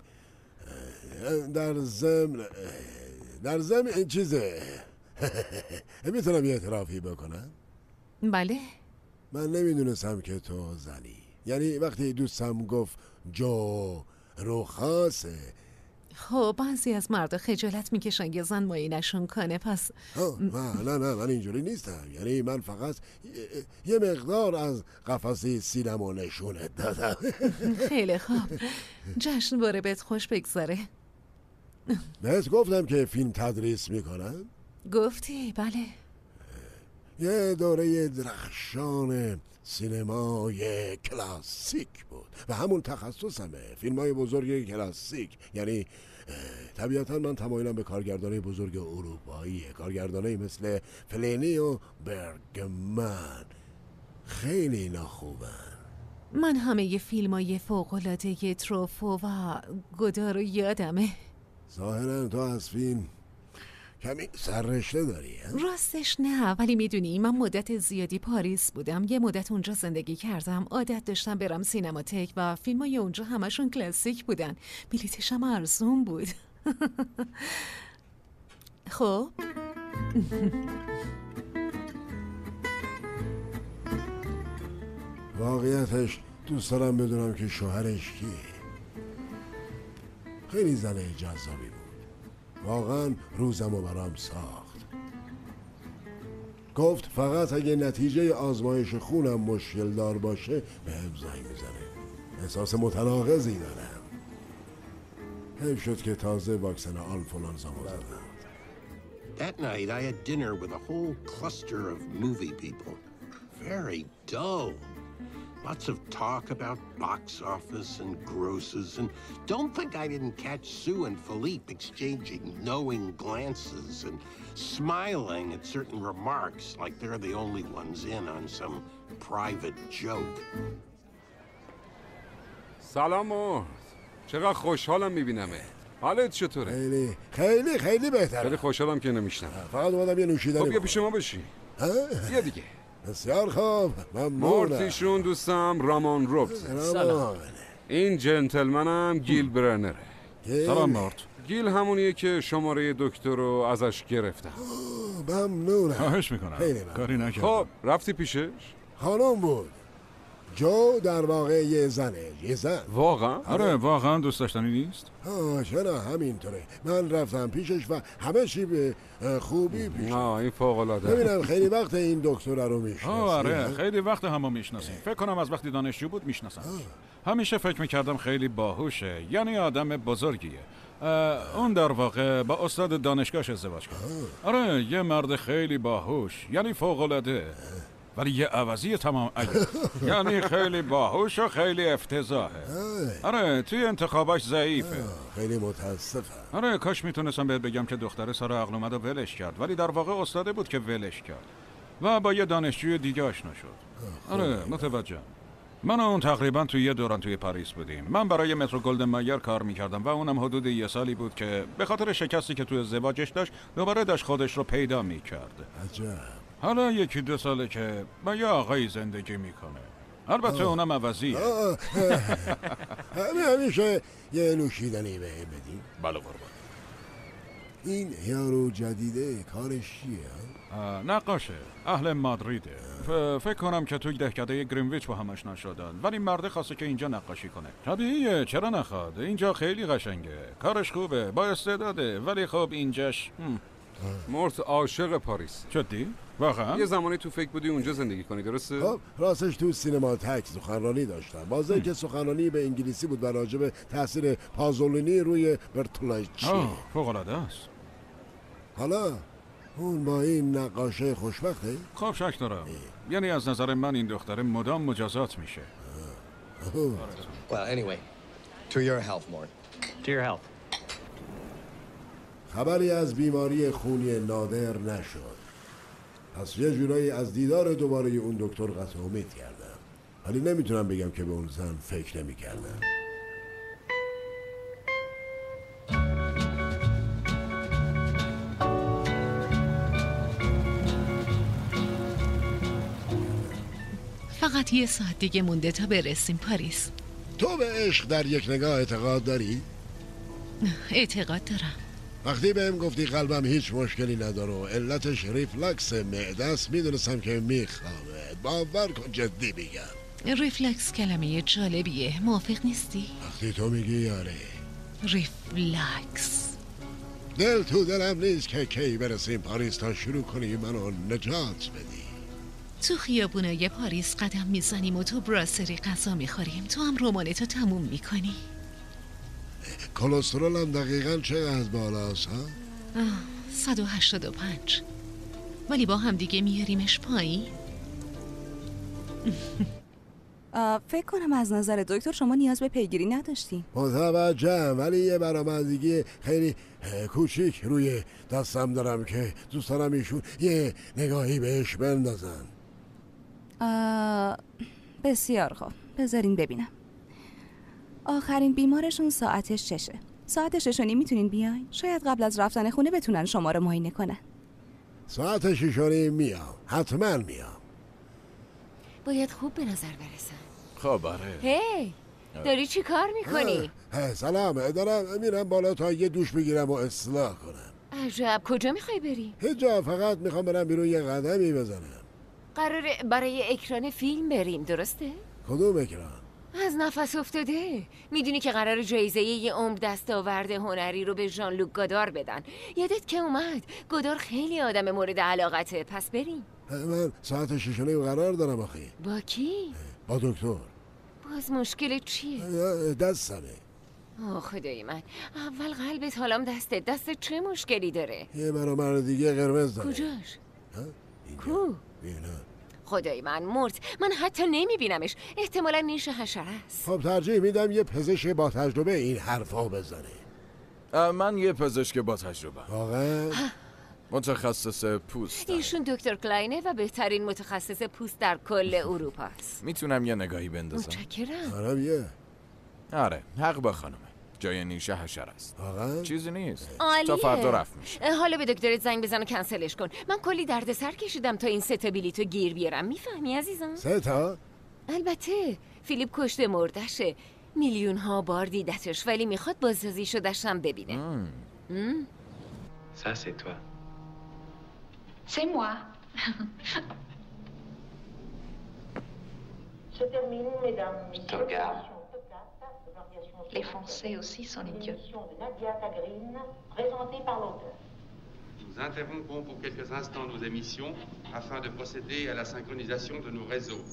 در ضمن این چیزه میتونم یه اعترافی بکنم؟ بله. من نمیدونستم که تو زنی. یعنی وقتی دوستم گفت جو روخاسه. خب بعضی از مردا خجالت میکشن یه زن معاینشون کنه. پس نه من اینجوری نیستم. یعنی من فقط یه مقدار از قفسه سینمو نشونت دادم. خیلی خوب. جشنواره بهت خوش بگذاره. بهت گفتم که فیلم تدریس میکنم؟ گفتی؟ بله. یه دوره درخشان سینمای کلاسیک بود و همون تخصصمه، فیلمای بزرگ کلاسیک. یعنی طبیعتا من تمایلم به کارگردانای بزرگ اروپاییه، کارگردانایی مثل فلینی و برگمن. خیلی اینا خوبن. من همه ی فیلمای فوق‌العاده تروفو و گودار رو یادمه. ظاهرا تو از فیلم کمی سررشته داری. راستش نه، ولی میدونی من مدت زیادی پاریس بودم. یه مدت اونجا زندگی کردم. عادت داشتم برم سینماتک و فیلمای اونجا همشون کلاسیک بودن. بلیتش هم ارزون بود. خب واقعیتش دوست دارم بدونم که شوهرش کیه. خیلی زن جذابی بود. واقعا روزمو برام ساخت. گفت فقط اگه نتیجه آزمایش خونم مشکل دار باشه به هم زنگ میزنه. احساس متناقضی دارم. حیف شد که تازه واکسن آنفولانزامو زدم. That night I had dinner with a whole cluster of movie people. Very dull. Lots of talk about box office and grosses, and don't think I didn't catch Sue and Philippe exchanging knowing glances and smiling at certain remarks like they're the only ones in on some private joke. سلام مرد. چقدر خوشحالم میبینمه. حالت چطوره؟ خیلی بهتره. خیلی خوشحالم که نمیشنم. فقط اومدم یه نوشیدنی. خب بیا پیش ما بشی. بیا دیگه. بسیار خوب. مورتیشون دوستم رامان روبز. سلام. این جنتلمنم گیل برنره. سلام مورت. گیل همونیه که شماره دکتر رو ازش گرفتم. ممنونم. خواهش میکنم. کاری نکردم. خب رفتی پیشش؟ خانم بود. جو در واقع یه زنه. یه زن. واقعا؟ آره واقعا دوست داشتنی نیست؟ چرا همینطوره. من رفتم پیشش و همه چی به خوبی پیش. این فوق العاده. ببینم خیلی وقت این دکتر رو میشناسی. آره خیلی وقت همو میشناسیم. فکر کنم از وقتی دانشجو بود میشناسم. همیشه فکر میکردم خیلی باهوشه. یعنی آدم بزرگیه. اون در واقع با استاد دانشگاهش ازدواج کرد. آره یه مرد خیلی باهوش، یعنی فوق العاده. ولی یه عوضی تمام عیار. یعنی خیلی باهوش و خیلی افتضاحه. آره توی انتخاباش ضعیفه. خیلی متاسفم. آره کاش میتونستم بهت بگم که دختر سر عقل اومد و ولش کرد، ولی در واقع استاده بود که ولش کرد و با یه دانشجوی دیگه آشنا شد. آره متوجهم. من و اون تقریبا توی یه دوران توی پاریس بودیم. من برای مترو گلدن مایر کار میکردم و اونم حدود یه سالی بود که به خاطر شکستی که توی ازدواجش داشت دوباره داشت خودش رو پیدا میکرد. عجب. حالا 1-2 ساله که با یه آقایی زندگی میکنه. البته اونم عوضیه. همیشه یه نوشیدنی به بدیم. بله قربان. این یارو جدیده کارش چیه؟ نقاشه. اهل مادریده. فکر کنم که توی دهکده گرینویچ با همش نشدن، ولی مرده خواسته که اینجا نقاشی کنه. طبیعیه، چرا نخواد؟ اینجا خیلی قشنگه. کارش خوبه، با استعداده، ولی خب اینجاش مورت عاشق پاریس. جدی؟ واقعا؟ یه زمانی تو فکر بودی اونجا زندگی کنی، درسته؟ خب راستش تو سینما تک سخنرانی داشتم. واضحه که سخنرانی به انگلیسی بود و راجع به تاثیر پازولینی روی برتولوچی. فوق‌العاده است. حالا اون با این نقاشه خوشبخته؟ خب شک دارم. یعنی از نظر من این دختر مدام مجازات میشه. Well, anyway, to your health, Mort. To your health. خبری از بیماری خونی نادر نشد. پس یه جورایی از دیدار دوباره اون دکتر قطع امید کردم. ولی نمیتونم بگم که به اون زن فکر نمی‌کردم. فقط یه ساعت دیگه مونده تا برسیم پاریس. تو به عشق در یک نگاه اعتقاد داری؟ اعتقاد دارم. وقتی بهم گفتی قلبم هیچ مشکلی نداره و علتش ریفلکس معده است میدونستم که میخوابه. باور کن جدی میگم. ریفلکس کلمه جالبیه. موافق نیستی؟ وقتی تو میگی یاره. ریفلکس. دل تو دلم نیست که کی برسیم پاریس تا شروع کنی منو نجات بدی. تو خیابونای پاریس قدم میزنیم و تو براسری غذا میخوریم. تو هم رمانتو تموم میکنی. کلسترولم دقیقاً چقدر بالاست ها؟ 185. ولی با هم دیگه میاریمش پایین. فکر کنم از نظر دکتر شما نیاز به پیگیری نداشتین. متوجهم، ولی یه برآمدگی خیلی کوچیک روی دستم دارم که دوست دارم ایشون یه نگاهی بهش بندازن. بسیار خوب، بذارین ببینم. آخرین بیمارشون ساعت 6. ساعت 6:30 میتونین بیاین؟ شاید قبل از رفتن خونه بتونن شما رو معاینه کنن. ساعت 6:30 میام. حتما میام. باید خوب به نظر برسن. خب آره. هی داری چی کار میکنی؟ سلام، دارم میرم بالا تا یه دوش بگیرم و اصلاح کنم. عجب، کجا میخوای بری؟ هیچ جا، فقط میخوام برم بیرون یه قدمی بزنم. قراره برای اکران فیلم بریم، درسته؟ کدوم اکران؟ از نفس افتاده. میدونی که قرار جایزه یه عمر دستاورد هنری رو به ژان لوک گودار بدن. یادت که اومد گودار خیلی آدم مورد علاقته. پس بریم. من ساعت 6:30 قرار دارم آخه. با کی؟ با دکتر. باز مشکل چیه؟ دستمه. خدای من، اول قلبت حالام دستت چه مشکلی داره؟ یه مرد دیگه قرمز داره. کجاش؟ کو؟ اینا. خدای من مرد، من حتی نمیبینمش. احتمالا نیش حشره است. خب ترجیح میدم یه پزشک با تجربه این حرفا بزنه. من یه پزشک با تجربه. واقعا؟ متخصص پوست. ایشون دکتر کلاینه و بهترین متخصص پوست در کل اروپا است. میتونم یه نگاهی بندازم؟ متشکرم. آره، حق با خانمه. جای نیشه حشره است. چیزی نیست. عالیه. تا فردا رفت میشه. حالا به دکترت زنگ بزن و کنسلش کن. من کلی دردسر کشیدم تا این 3 بلیتو گیر بیارم. میفهمی عزیزم؟ 3 البته فیلیپ کشته مردشه. میلیون ها بار دیدتش، ولی میخواد بازسازی شده‌ش هم ببینه. Ça, c'est toi. C'est moi. Se termine, mesdames, Je te regarde. Les Français aussi sont idiots. de Nadia Tagrine, présentée par l'auteur. Nous interrompons pour quelques instants nos émissions afin de procéder à la synchronisation de nos réseaux.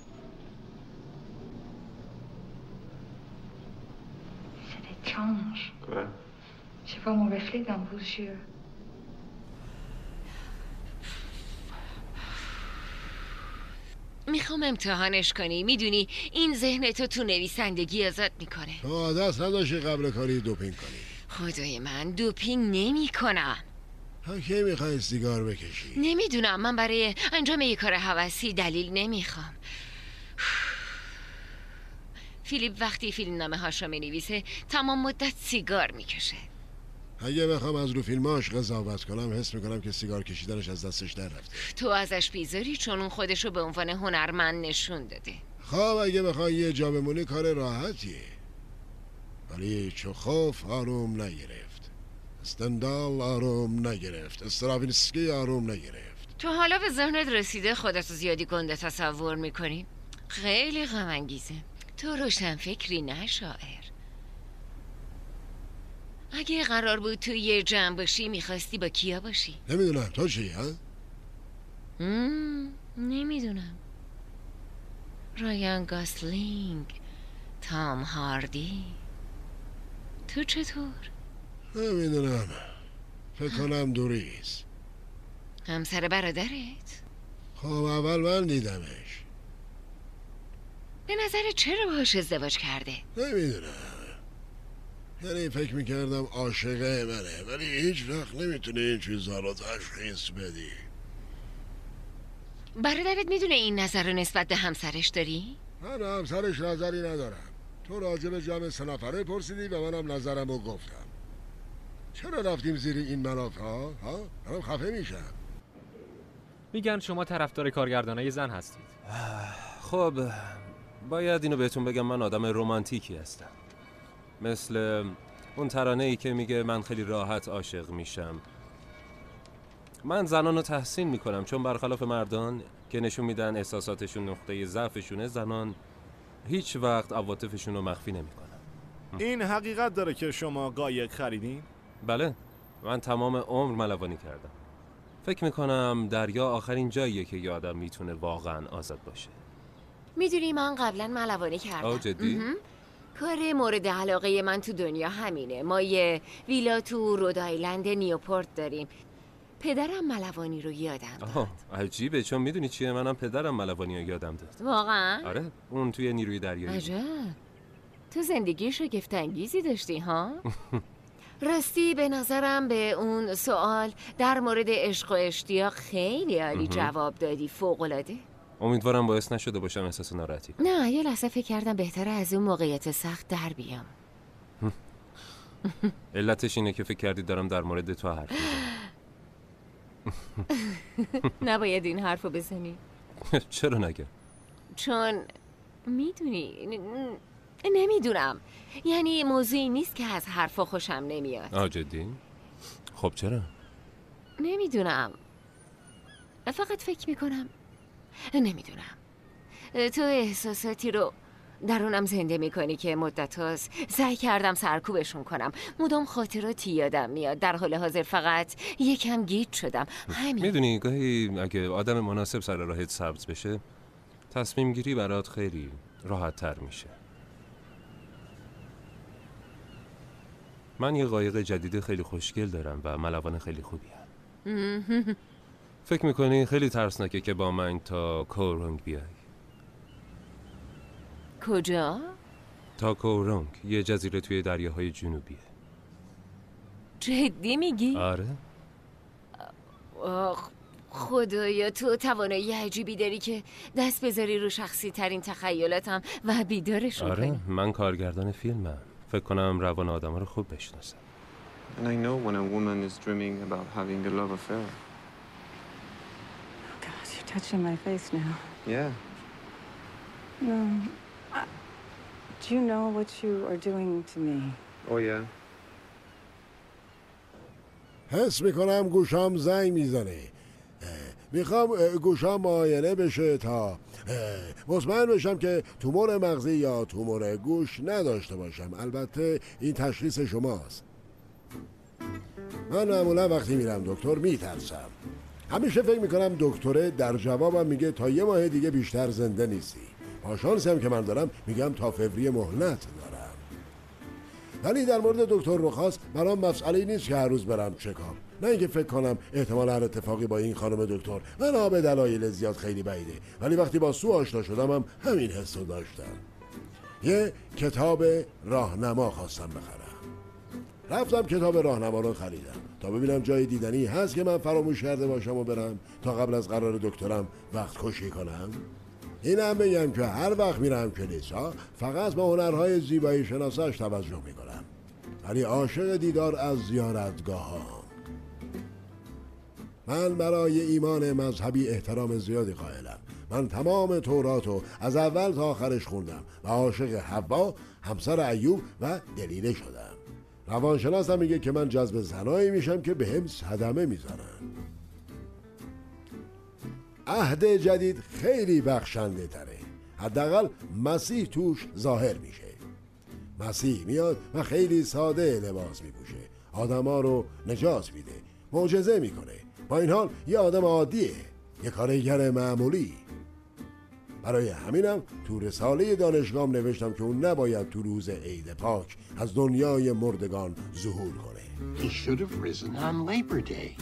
C'est étrange. Quoi? Je vois mon reflet dans vos yeux. میخوام امتحانش کنی. میدونی این ذهنتو تو نویسندگی ازت میکنه. تو عادت نداشتی قبل کاری دوپینگ کنی. خدای من دوپینگ نمی کنم. تا کی میخوای سیگار بکشی؟ نمیدونم، من برای انجام یک کار هوسی دلیل نمیخوام. فیلیپ وقتی فیلم نامه هاشو مینویسه تمام مدت سیگار میکشه. اگه بخوام از رو فیلماش قضاوت کنم حس میکنم که سیگار کشیدنش از دستش در رفته. تو ازش بیزاری چون اون خودشو به عنوان هنرمند نشون داده. خب اگه بخوای یه جا بمونی کار راحتیه، ولی چخوف آروم نگرفت، استندال آروم نگرفت، استراوینسکی آروم نگرفت. تو حالا به ذهنت رسیده خودتو زیادی گنده تصور میکنی؟ خیلی غم انگیزه. تو روشن فکری نه شاعر. اگه قرار بود تو یه جمع باشی میخواستی با کیا باشی؟ نمیدونم تو چی ها؟ نمیدونم. رایان گاسلینگ، تام هاردی. تو چطور؟ نمیدونم. فکر کنم دوریس. همسر برادرت؟ خب اول من دیدمش. به نظر چرا باهاش ازدواج کرده؟ نمیدونم. یعنی فکر میکردم عاشقه منه، ولی هیچ وقت نمیتونه این چیزها رو تشخیص بدی. برادرت میدونه این نظر رو نسبت به همسرش داری؟ من همسرش نظری ندارم. تو راجع به جمع 3 نفره پرسیدی و منم نظرم رو گفتم. چرا رفتیم زیر این ملافه ها؟ منم خفه میشم. میگن شما طرفدار کارگردانای زن هستید. خب باید اینو بهتون بگم، من آدم رمانتیکی هستم. مثل اون ترانه ای که میگه من خیلی راحت عاشق میشم. من زنان رو تحسین میکنم، چون برخلاف مردان که نشون میدن احساساتشون نقطه ضعفشونه، زنان هیچ وقت عواطفشون رو مخفی نمیکنن. این حقیقت داره که شما قایق خریدین؟ بله، من تمام عمر ملوانی کردم. فکر میکنم دریا آخرین جاییه که یه آدم میتونه واقعا آزاد باشه. میدونی من قبلا ملوانی کردم. آه جدی؟ کار مورد علاقه من تو دنیا همینه. ما یه ویلا تو رود آیلند نیوپورت داریم. پدرم ملوانی رو یادم داد. عجیبه، چون میدونی چیه، منم پدرم ملوانی رو یادم داد. واقعا؟ آره، اون توی نیروی دریایی. عجب، تو زندگی شگفت انگیزی داشتی ها؟ راستی به نظرم به اون سوال در مورد عشق و اشتیاق خیلی عالی جواب دادی، فوق‌العاده. امیدوارم باعث نشده باشم احساس ناراحتی. نه، یه لحظه فکر کردم بهتره از اون موقعیت سخت در بیام. علتش اینه که فکر کردی دارم در مورد تو حرف میزنم. نباید این حرفو بزنی. چرا نگه؟ چون میدونی نمیدونم، یعنی موضوعی نیست که از حرفا خوشم نمیاد. جدی؟ خب چرا؟ نمیدونم، فقط فکر میکنم نمیدونم. تو احساساتی رو درونم زنده میکنی که مدت هاست سعی کردم سرکوبشون کنم. مدام خاطراتی یادم میاد، در حال حاضر فقط یکم گیج شدم، همین. میدونی گاهی اگه آدم مناسب سر راهت سبز بشه، تصمیم گیری برات خیلی راحت تر میشه. من یه قایق جدید خیلی خوشگل دارم و ملوان خیلی خوبی هم. فکر میکنی خیلی ترسناکه که با من تا کورونگ بیای؟ کجا؟ تا کورونگ، یه جزیره توی دریاهای جنوبیه. جدی میگی؟ آره. خدایا، تو توانایی عجیبی داری که دست بذاری رو شخصی ترین تخیلاتم و بیدارشون کنی. آره، من کارگردان فیلمم. فکر کنم روان آدم رو خوب بشناسم. And I know when a woman is dreaming about having a love affair. God, you're touching my face now. Yeah. No. Do you know what you are doing to me? Oh yeah. حس میکنم گوشام زنگ میزنه. میخوام گوشام معاینه بشه تا مطمئن بشم که تومور مغزی یا تومور گوش نداشته باشم. البته این تشخیص شماست. من معمولا وقتی میرم دکتر میترسم. همیشه فکر میکنم دکتره در جوابم میگه تا 1 ماه دیگه بیشتر زنده نیستی. با شانسی هم که من دارم میگم تا فوریه مهلت دارم. ولی در مورد دکتر رخاس برام مسئله نیست که هر روز برم چکاپ. نه اینکه فکر کنم احتمال هر اتفاقی با این خانم دکتر من به دلایل زیاد خیلی بعیده، ولی وقتی با سو آشنا شدم هم همین حس رو داشتم. یه کتاب راهنما خواستم بخرم. رفتم کتاب راهنما رو خریدم تا ببینم جای دیدنی هست که من فراموش کرده باشم و برم تا قبل از قرار دکترم وقت کشی کنم. اینم بگم که هر وقت میرم کلیسا فقط به هنرهای زیبایی شناساش توجه میکنم، ولی عاشق دیدار از زیارتگاه ها. من برای ایمان مذهبی احترام زیادی قائلم. من تمام توراتو از اول تا آخرش خوندم و عاشق حوا، همسر ایوب و دلیله شدم. روانشناسم میگه که من جذب زنایی میشم که بهم صدمه میزنن. عهد جدید خیلی بخشنده تره، حداقل مسیح توش ظاهر میشه. مسیح میاد و خیلی ساده لباس میپوشه، آدما رو نجات میده، معجزه میکنه. با این حال یه آدم عادیه، یه کارگر معمولی. برای همینم تو رساله دانشگاهم نوشتم که اون نباید تو روز عید پاک از دنیای مردگان ظهور کنه. He should have risen on Labor Day.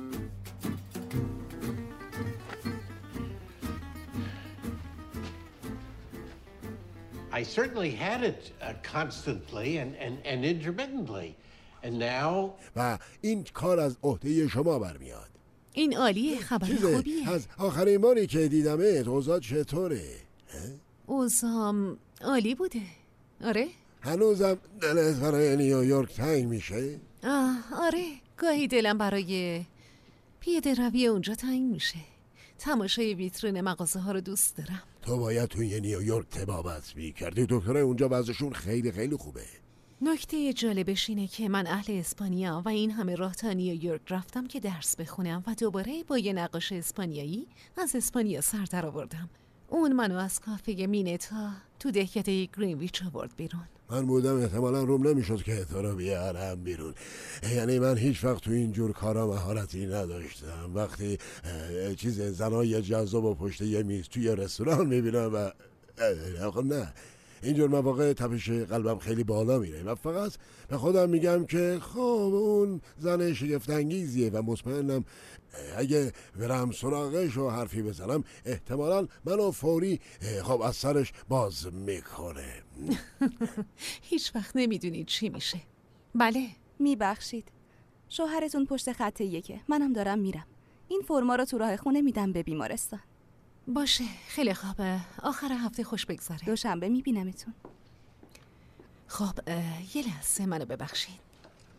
I certainly had it constantly and intermittently. And now... و این کار از عهده شما برمیاد. این عالیه، خبر خوبیه. از آخرین باری که دیدمت اوضاع چطوره؟ اوضاعم عالی بوده. آره؟ هنوزم دلت برای نیویورک تنگ میشه؟ آره، گاهی دلم برای پیاده روی اونجا تنگ میشه. تماشای ویترین مغازه ها رو دوست دارم. تو باید توی نیویورک طبابت میکردی. دکترای اونجا وضعشون خیلی خیلی خوبه. نکته جالبش اینه که من اهل اسپانیا و این همه راه تا نیویورک رفتم که درس بخونم و دوباره با یه نقاش اسپانیایی از اسپانیا سر در آوردم. اون منو از کافه مینتا تو دهکده گرینویچ آورد بیرون. من بودم احتمالا روم نمیشد که تو رو بیارم بیرون. یعنی من هیچ وقت تو این جور کارا مهارتی نداشتم. وقتی چیز زنای جذاب و پشت یه میز توی رستوران میبینم و نه، اینجور مواقع تپش قلبم خیلی بالا میره و فقط به خودم میگم که خب اون زن شگفت‌انگیزیه و مطمئنم اگه برم سراغش و حرفی بزنم احتمالاً منو فوری خب از سرش باز میکنه. هیچ وقت نمیدونید چی میشه. بله. میبخشید، شوهرتون پشت خط یکه، منم دارم میرم. این فرما رو تو راه خونه میدم به بیمارستان. باشه، خیلی خوبه. آخر هفته خوش بگذره. دوشنبه میبینمتون. خب یه لحظه منو ببخشید.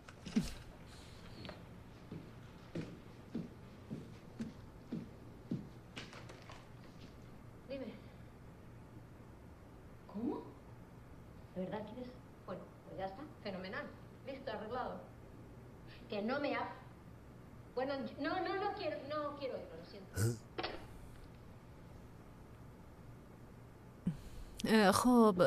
¿Cómo? ¿De verdad quieres? Bueno, pues ya está, fenomenal. Listo, arreglado. Que no me ha... Bueno, no quiero irlo, lo siento. خب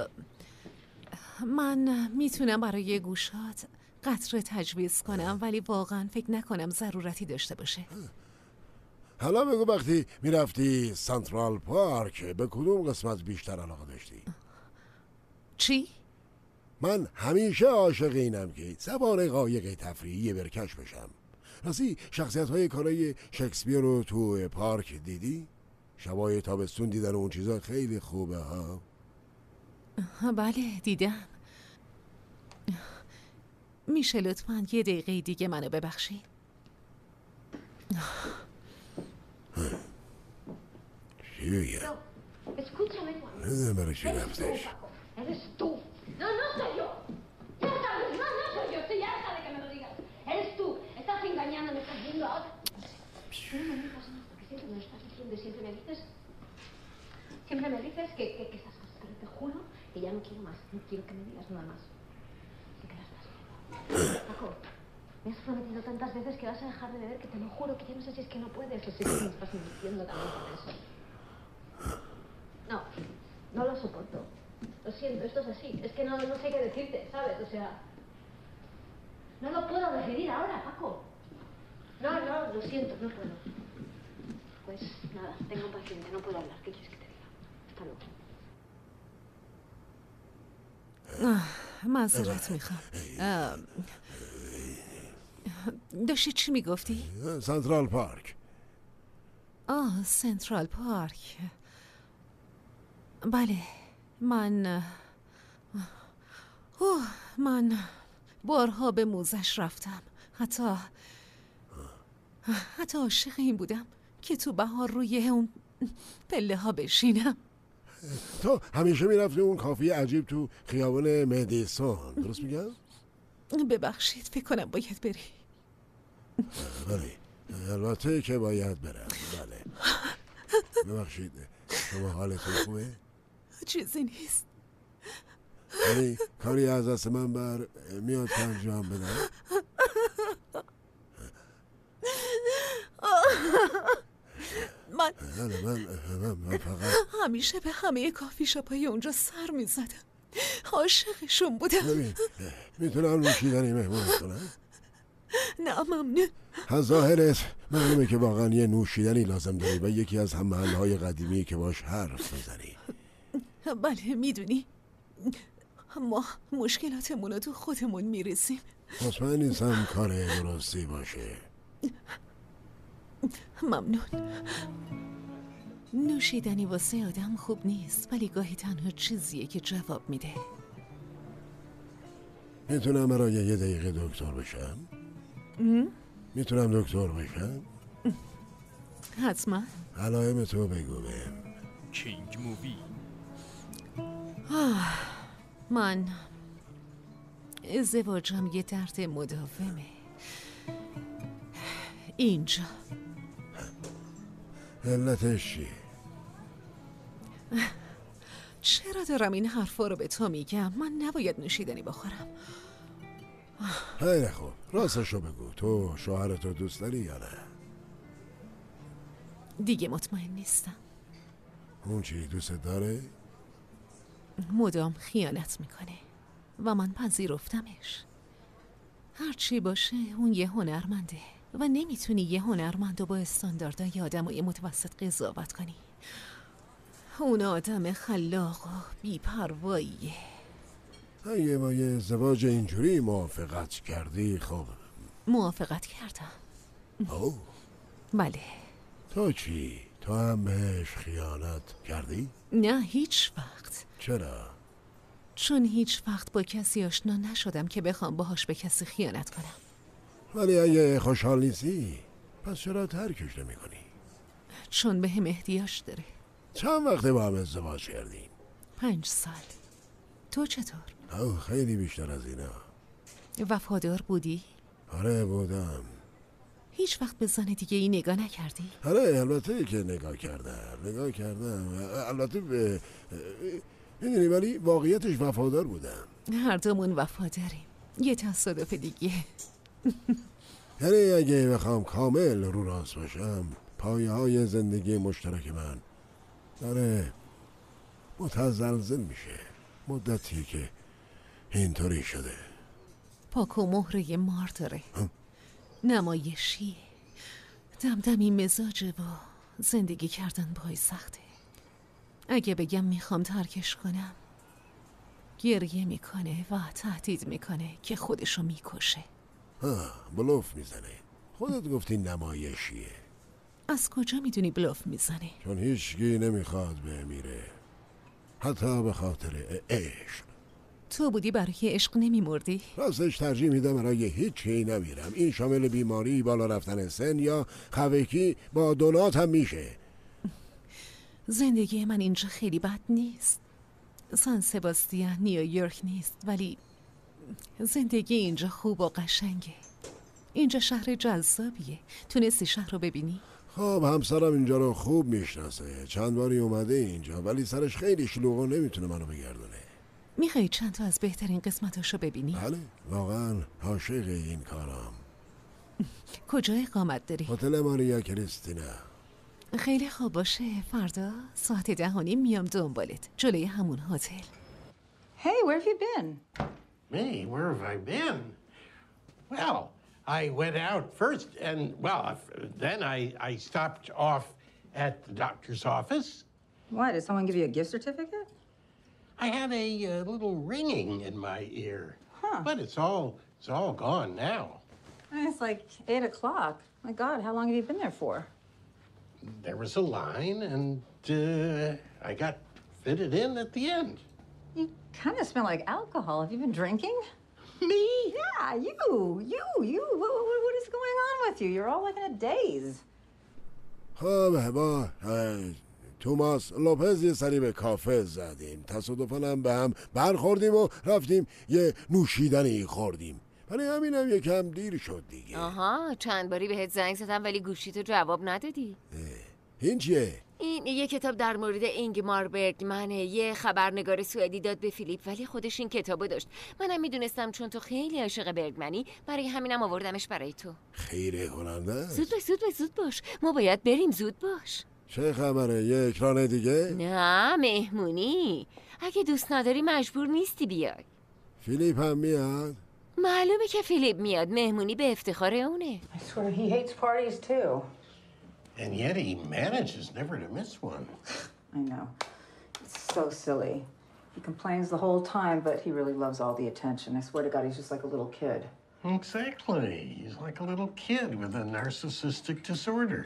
من میتونم برای گوشات قطره تجویز کنم، ولی واقعا فکر نکنم ضرورتی داشته باشه. حالا بگو وقتی میرفتی سنترال پارک به کدوم قسمت بیشتر علاقه داشتی؟ چی؟ من همیشه عاشق اینم که سوار قایق تفریحی برکش بشم. راستی شخصیت های کارای شکسپیر رو تو پارک دیدی؟ شبای تابستون دیدن اون چیزا خیلی خوبه ها. بله دیدم. میشه لطفاً یه دقیقه دیگه منو ببخشی؟ چی بگم؟ Escúchame, Juan. برای چی رفتش؟ Eres tú. No soy yo. Ya sabes, no soy yo. Estoy harta de que me lo digas. Eres tú. Estás engañando, me estás viendo ahora. Pero no me pasa nada, porque siempre me lo estás diciendo y siempre me dices que estás más. Pero te juro que ya no quiero más. No quiero que me digas nada más. Sé que la estás viendo. Paco, me has prometido tantas veces que vas a dejar de beber que te lo juro que ya no sé si es que no puedes o si es que me estás mintiendo también con eso. No lo soporto. Lo siento, esto es así. Es que no sé qué decirte, ¿sabes? O sea, no lo puedo decidir ahora, Paco. No, lo siento, no puedo. Pues nada, tengo un paciente, no puedo hablar. ¿Qué quieres que te diga? Hasta luego. معذرت میخوام. داشتی چی میگفتی؟ سنترال پارک. سنترال پارک. بله من بارها به موزش رفتم. حتی عاشق این بودم که تو بهار روی اون پله ها بشینم. تو همیشه میرفتی اون کافی عجیب تو خیابان مدیسون، درست میگم؟ ببخشید، فکر کنم باید بری. بله البته که باید برم. بله ببخشید، شما حالتون خوبه؟ چیزی نیست. یعنی کاری از دست من بر میاد که انجام بدم؟ من فقط همیشه به همه کافی شاپای اونجا سر میزدم. عاشقشون بودم. ببین میتونم نوشیدنی مهمونت کنم؟ نه ممنون. از ظاهرت معلومه که واقعا یه نوشیدنی لازم داری و یکی از هم محلهای قدیمی که باش حرف میزنی. بله میدونی ما مشکلاتمون رو تو خودمون میرسیم. مطمئن نیستم کار درستی باشه. ممنون. نوشیدنی واسه آدم خوب نیست ولی گاهی تنها چیزیه که جواب میده. میتونم برای یه دقیقه دکتر بشم؟ میتونم دکتر بشم؟ حتما. علائم تو بگو بهم. کینگ مووی. من ازدواجم یه درد مداومه. اینجا. علتش چیه؟ چرا دارم این حرفا رو به تو میگم؟ من نباید نوشیدنی بخورم. خیلی خوب، راستشو بگو. تو شوهرتو دوست داری یا نه؟ دیگه مطمئن نیستم. اون چی دوست داره؟ مدام خیانت میکنه و من پذیرفتمش. هرچی باشه اون یه هنرمنده و نمیتونی یه هنرمند رو با استانداردهای آدمای متوسط قضاوت کنی. اون آدم خلاق و بی‌پرواییه. اگه با یه ازدواج اینجوری موافقت کردی خب. موافقت کردم. اوه. بله. تو چی؟ تو هم بهش خیانت کردی؟ نه هیچ وقت. چرا؟ چون هیچ وقت با کسی آشنا نشدم که بخوام باهاش به کسی خیانت کنم. ولی اگه خوشحال نیستی پس چرا ترکش نمی کنی؟ چون به هم احتیاج داره. چند وقته با هم ازدواج کردیم؟ 5 سال. تو چطور؟ اوه خیلی بیشتر از اینا. وفادار بودی؟ آره بودم. هیچ وقت به زن دیگه ای نگاه نکردی؟ آره البته که نگاه کردم. البته میدونی ولی واقعیتش وفادار بودم. هر دومون وفاداریم. یه تصادف دیگه. یعنی اگه بخوام کامل رو راست باشم پایه های زندگی مشترک من داره متزلزل میشه. مدتی که اینطوری شده. پاک و مهره مار داره. نمایشیه. دمدمی مزاجه و زندگی کردن پای سخته. اگه بگم میخوام ترکش کنم گریه میکنه و تهدید میکنه که خودشو میکشه. بلوف میزنه. خودت گفتی نمایشیه. از کجا میدونی بلوف میزنه؟ چون هیچکی نمیخواد بمیره، حتی به خاطر عشق. تو بودی برای عشق نمیمردی؟ راستش ترجیح میدم برای هیچی نمیرم. این شامل بیماری، بالا رفتن سن یا خویکی با دونات هم میشه. زندگی من اینجا خیلی بد نیست. سان سباستیان نیویورک نیست ولی زندگی اینجا خوب و قشنگه. اینجا شهر جذابیه. تونستی شهر رو ببینی؟ خب همسرم اینجا رو خوب میشناسه. چند باری اومده اینجا ولی سرش خیلی شلوغ و نمیتونه منو بگردونه. میخوایی چند تا از بهترین قسمتاشو ببینی؟ بله واقعا عاشق این کارم. کجا اقامت داری؟ هتل ماریا کریستینا. خیلی خوب باشه. فردا ساعت 10:30 میام دنبالت جلوی همون هتل. Hey, where have you been? Me? Where have I been? Well, I went out first, and well, then I stopped off at the doctor's office. Why, did someone give you a gift certificate? I had a little ringing in my ear, but it's all gone now. It's like 8 o'clock. My God, how long have you been there for? There was a line, and I got fitted in at the end. You kind of smell like alcohol. Have you been drinking? Me? Yeah, you. What is going on with you? You're all like in a daze. خب با توماس لوپز یه سری به کافه زدیم. تصادفاً هم به هم برخوردیم و رفتیم یه نوشیدنی خوردیم. ولی همینم یکم دیر شد دیگه. آها چند باری بهت زنگ زدم ولی گوشیتو جواب ندادی. این چیه؟ این یه کتاب در مورد اینگمار برگمنه. یه خبرنگار سوئدی داد به فیلیپ ولی خودش این کتابو داشت. منم میدونستم چون تو خیلی عاشق برگمنی برای همینم آوردمش برای تو. خیره کننده. زود باش ما باید بریم. زود باش. چه خبره؟ یه اکران دیگه؟ نه مهمونی. اگه دوست نداری مجبور نیستی بیای. فیلیپ هم میاد؟ معلومه که فیلیپ میاد. مهمونی به افتخار اونه. I swear he hates parties too. And yet he manages never to miss one. I know. It's so silly. He complains the whole time, but he really loves all the attention. I swear to God, he's just like a little kid. Exactly. He's like a little kid with a narcissistic disorder.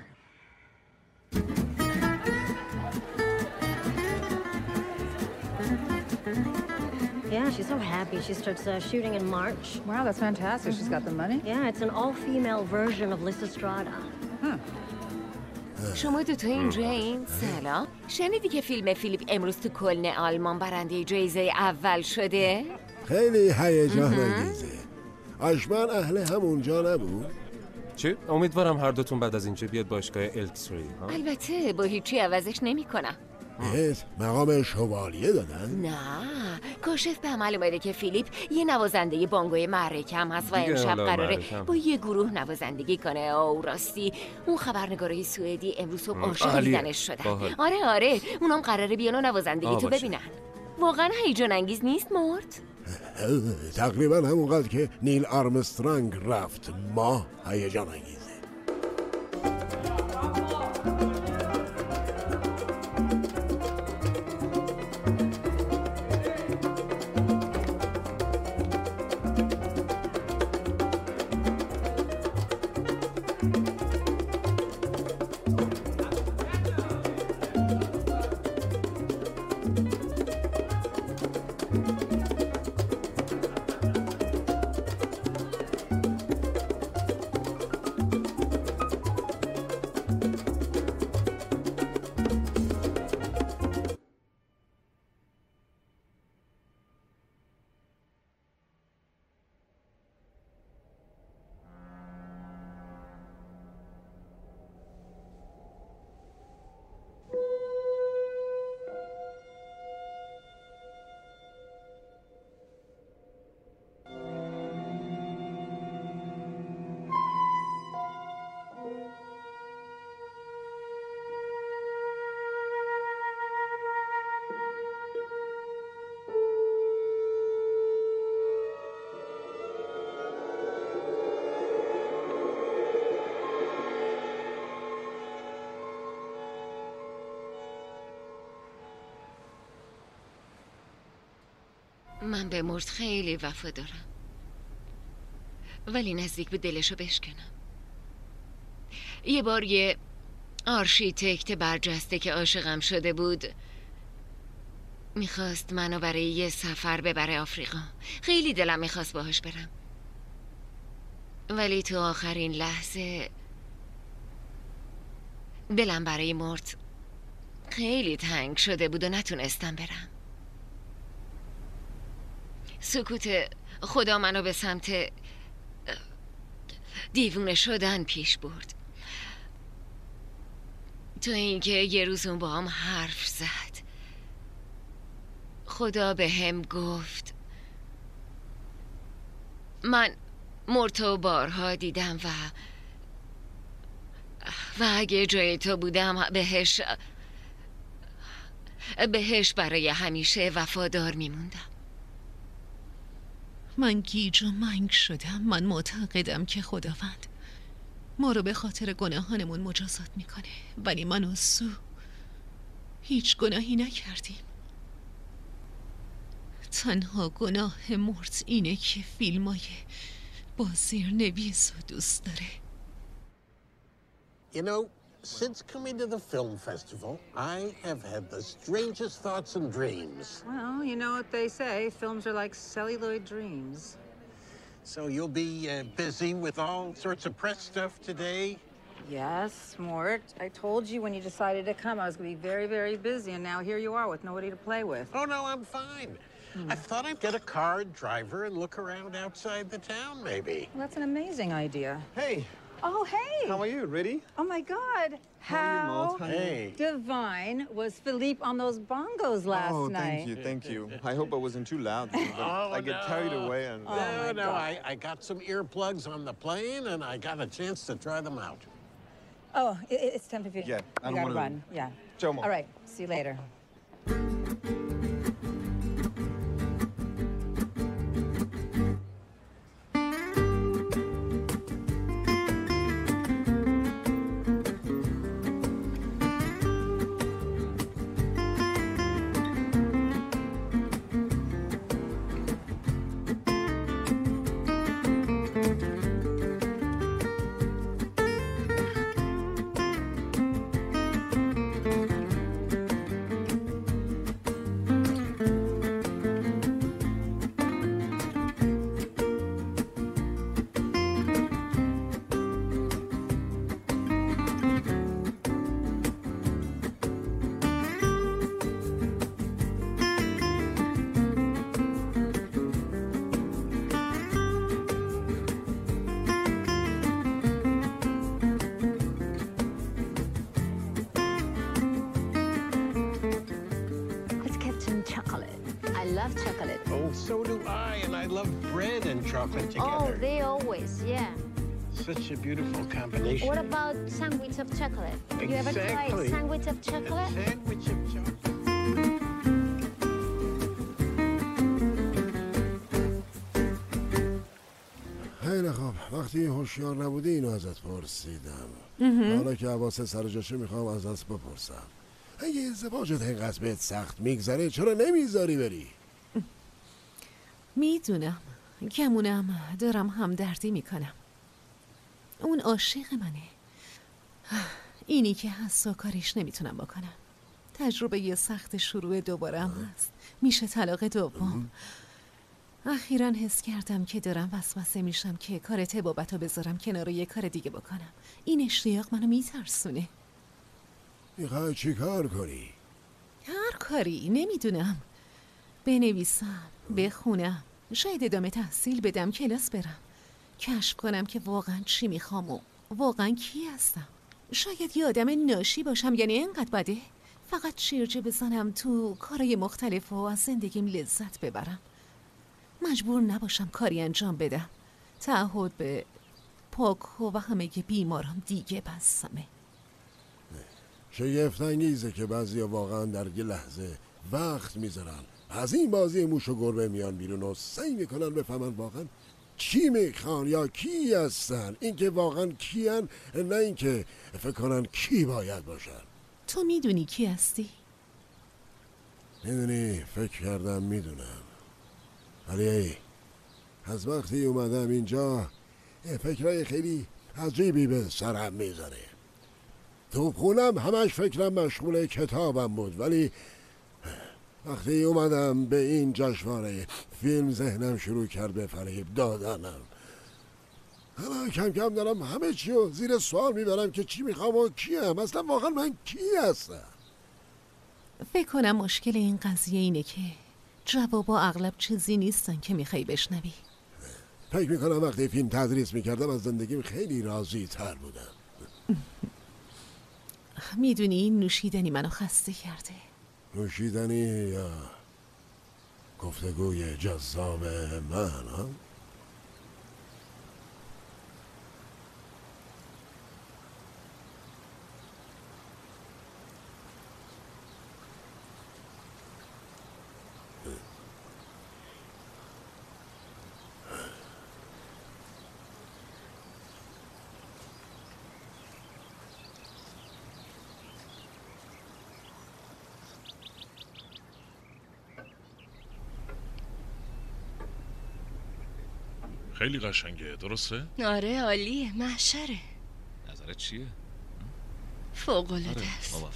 Yeah, she's so happy. She starts shooting in March. Wow, that's fantastic. She's got the money? Yeah, it's an all-female version of Lysistrata. شما دوتا اینجایین؟ سلام. شنیدی که فیلم فیلیپ امروز تو کلن آلمان برنده جایزه اول شده؟ خیلی هیجان انگیزه. آشمان اهل همونجا نبود؟ چی؟ امیدوارم هر دوتون بعد از اینجا بیاد باشگاه الکتری. البته با هیچی عوضش نمی کنم. بهت مقام شوالیه دادن؟ نه، کاشف به عمل اومده که فیلیپ یه نوازنده بانگوی معرکه هم هست و امشب قراره با یه گروه نوازندگی کنه. او راستی اون خبرنگارای سوئدی امروز صبح عاشق دیدنش شدن. آره اونام قراره بیان و نوازندگی تو ببینن. واقعا هیجان انگیز نیست مرد؟ تقریبا همونقدر که نیل آرمسترانگ رفت ما هیجان انگیزه. من به مرد خیلی وفا دارم، ولی نزدیک به دلشو بشکنم. یه بار یه آرشیتکت برجسته که عاشقم شده بود میخواست منو برای یه سفر ببره آفریقا. خیلی دلم میخواست باهاش برم، ولی تو آخرین لحظه دلم برای مرد خیلی تنگ شده بود و نتونستم برم. سکوت خدا منو به سمت دیوونه شدن پیش برد، تا اینکه یه روز اون با هم حرف زد. خدا به هم گفت من مرتو بارها دیدم و اگه جای تو بودم بهش برای همیشه وفادار میموندم. من گیج و منگ شدم. من معتقدم که خداوند ما رو به خاطر گناهانمون مجازات میکنه، ولی من و سو هیچ گناهی نکردیم. تنها گناه مرد اینه که فیلمای با زیرنویس رو دوست داره. You know, since coming to the film festival, I have had the strangest thoughts and dreams. Well, you know what they say, films are like celluloid dreams. So you'll be busy with all sorts of press stuff today? Yes, Mort. I told you when you decided to come I was going to be very, very busy, and now here you are with nobody to play with. Oh, no, I'm fine. I thought I'd get a car and driver and look around outside the town, maybe. Well, that's an amazing idea. Hey. Oh, hey. How are you? Ready? Oh, my God. How Hey. divine was Philippe on those bongos last night? Oh, thank you. I hope I wasn't too loud. I get carried away and... No, I got some earplugs on the plane, and I got a chance to try them out. Oh, it's 10:50. Yeah, I don't gotta want to run. Yeah. Ciao, Mom. All right. See you later. pie, and I love bread and chocolate Oh, together. they always, yeah. Such a beautiful combination. What about sandwich of chocolate? You ever tried Exactly. sandwich of chocolate? A sandwich of chocolate. خیلی خوب، وقتی هوشیار نبودی اینو ازت پرسیدم. حالا که حواست سر جاشه میخوام ازت بپرسم، اگه ازدواجت اینقدر بهت سخت میگذره چرا نمیذاری بری؟ میدونم، گمونم دارم همدردی میکنم. اون عاشق منه. اینی که هست و کاریش نمیتونم بکنم. تجربه یه سخت شروع دوباره هم هست. میشه طلاق دوم. اخیراً حس کردم که دارم وسوسه میشم که کار طبابتو بذارم کنار یه کار دیگه بکنم. این اشتیاق منو میترسونه. میخوای چی کار کنی؟ هر کاری، نمیدونم. بنویسم، بخونم، شاید ادامه تحصیل بدم، کلاس برم، کشف کنم که واقعا چی میخوام و واقعا کی هستم. شاید یه آدم ناشی باشم، یعنی اینقدر بده فقط شیرجه بزنم تو کارهای مختلف و از زندگیم لذت ببرم. مجبور نباشم کاری انجام بدم. تعهد به پاک و همه بیمارم دیگه بسمه. شگفت انگیزه که بعضیا واقعا در یه لحظه وقت میذارن از این بازی موش و گربه میان بیرون و سعی میکنن بفهمن واقعا چی میخوان یا کی هستن. اینکه واقعا کیان، نه اینکه فکر کنن کی باید باشن. تو میدونی کی هستی؟ میدونی، فکر کردم میدونم، ولی از وقتی اومدم اینجا فکرهای خیلی عجیبی به سرم میذاره. تو خونم همش فکرم مشغول کتابم بود، ولی وقتی اومدم به این جشنواره فیلم ذهنم شروع کرد به فریب دادنم. حالا کم کم دارم همه چی رو زیر سوال میبرم که چی میخوام و کیم. اصلا واقعا من کی هستم؟ فکر کنم مشکل این قضیه اینه که جوابا اغلب چیزی نیستن که میخوای بشنوی. فکر میکنم وقتی فیلم تدریس میکردم از زندگیم خیلی راضی تر بودم. میدونی این نوشیدنی منو خسته کرده. نوشیدنی یا گفتگوی جذاب من ها؟ خیلی قشنگه، درسته؟ آره عالیه، محشره. نظرت چیه؟ فوق‌العاده است.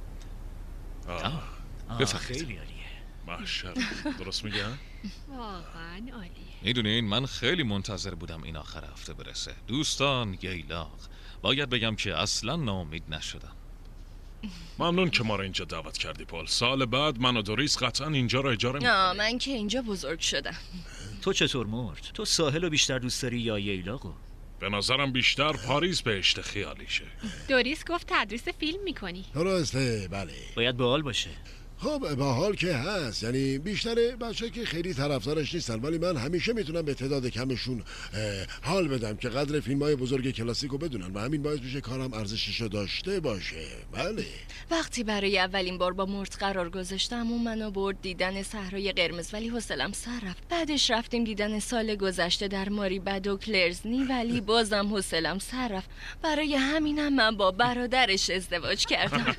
موافقم. خیلی عالیه. محشر، درست میگم؟ واقعا عالیه. میدونین من خیلی منتظر بودم این آخر هفته برسه. دوستان ییلاق، باید بگم که اصلا ناامید نشدم. ممنون که ما رو اینجا دعوت کردی پال. سال بعد من و دوریس قطعا اینجا رو اجاره میکنیم. نه من که اینجا بزرگ شدم. تو چطور مرد؟ تو ساحل رو بیشتر دوست داری یا ییلاقو؟ به نظرم بیشتر پاریس بهشت خیالیشه. دوریس گفت تدریس فیلم میکنی. درسته، بله. باید باحال باشه. خب باحال که هست، یعنی بیشتر بچه که خیلی طرفدارش نیستن، ولی من همیشه میتونم به تعداد کمشون حال بدم که قدر فیلم‌های بزرگ کلاسیکو بدونن و همین باعث میشه کارم ارزششو داشته باشه. بله. وقتی برای اولین بار با مرد قرار گذاشتم اون منو برد دیدن صحرای قرمز، ولی حوصله‌ام سر رفت. بعدش رفتیم دیدن سال گذشته در ماری بد و کلرزنی، ولی بازم حوصله‌ام سر رفت. برای همینم من با برادرش ازدواج کردم.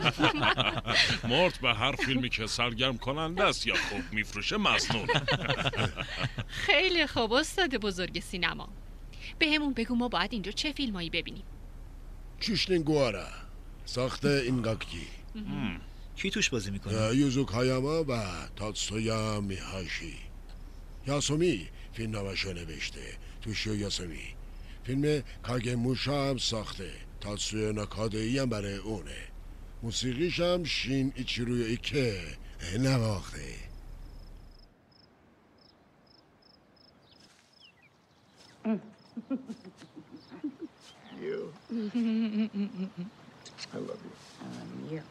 مرد به هر فیلمی که سرگرم کننده است یا خوب میفروشه مظنون. خیلی خوب استاد بزرگ سینما. بهمون بگو ما باید اینجا چه فیلمایی ببینیم. چیشنگوارا ساخت اینگاکی. کی توش بازی میکنه؟ یوزو کایاما و تاتسویا میهاشی. یاسومی فیلم نامشو نوشته. توشیو یاسومی. فیلم کاگموشا هم ساخته. تاتسویا ناکادایی هم برای اونه. موسیقیش هم شین ایچیروی ایکه نواخته. You. I love you. You.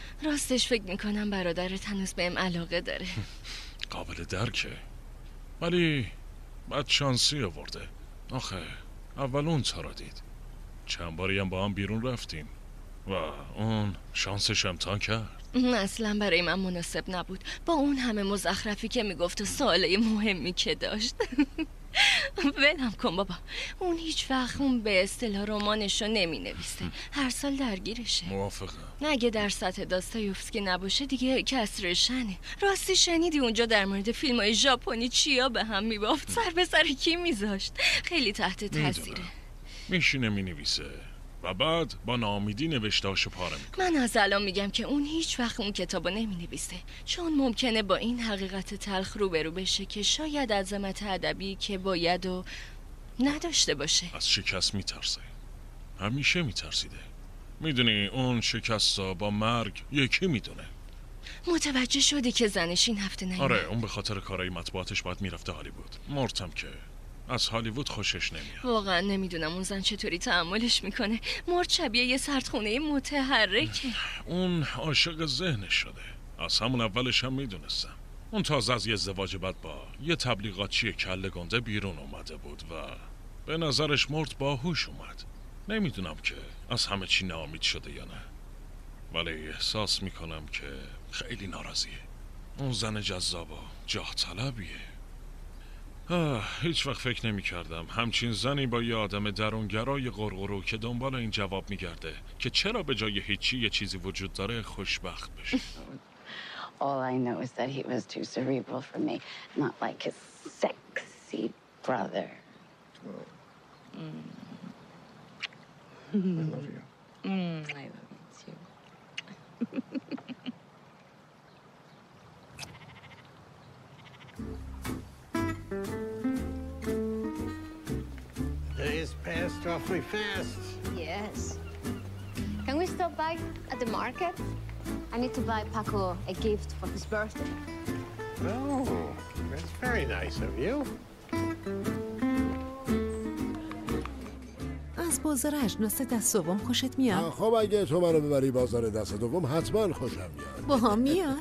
راستش فکر میکنم برادرت هنوز بهم علاقه داره. قابل درکه، ولی بد شانسی آورده. آخه اول اون تا را دید، چند باری هم با هم بیرون رفتیم و اون شانسش امتحان کرد. اصلا برای من مناسب نبود، با اون همه مزخرفی که میگفت و سواله مهمی که داشت. ولم کن بابا، اون هیچ وقت اون به اصطلاح رمانشو نمی نویسه، هر سال درگیرشه. موافقم. اگه در سطح داستایوفسکی نباشه دیگه کسر شنه. راستی شنیدی اونجا در مورد فیلم‌های ژاپنی چیا به هم میبافت؟ سر به سر کی میذاشت؟ خیلی تحت تاثیره. میشینه مینویسه و بعد با ناامیدی نوشتهاشو پاره میکنه. من از الان میگم که اون هیچ وقت اون کتابو نمینویسه، چون ممکنه با این حقیقت تلخ روبرو بشه که شاید عظمت ادبی که باید و نداشته باشه. از شکست میترسه، همیشه میترسیده. میدونی اون شکست‌ها با مرگ یکی میدونه. متوجه شدی که زنش این هفته نیومد؟ آره، اون به خاطر کارهای مطبوعاتش باید میرفته هالیوود. مرتم که از هالیوود خوشش نمیاد. واقعا نمیدونم اون زن چطوری تحملش میکنه. مرد شبیه یه سردخونه متحرکه. اون عاشق ذهنش شده، از همون اولش هم میدونستم. اون تازه از یه ازدواج بعد با یه تبلیغاتچی کله گنده بیرون اومده بود و به نظرش مرد باهوش اومد. نمیدونم که از همه چی ناامید شده یا نه، ولی احساس میکنم که خیلی ناراضیه. اون زن جذاب و جاه طلبیه. هیچ وقت فکر نمی کردم همچین زنی با یه آدم درونگرای غرغرو که دنبال این جواب میگرده که چرا به جای هیچی یه چیزی وجود داره خوشبخت بشه. All I know is that he was too cerebral for me, not like his sexy brother. I love you. I love you too. Days passed awfully fast. Yes. Can we stop by at the market? I need to buy Paco a gift for his birthday. Oh, that's very nice of you. از بازار اجناس دست دوم خوشت میاد؟ خب اگه تو منو ببری بازار دست دوم حتما خوشم میاد. با هم میای؟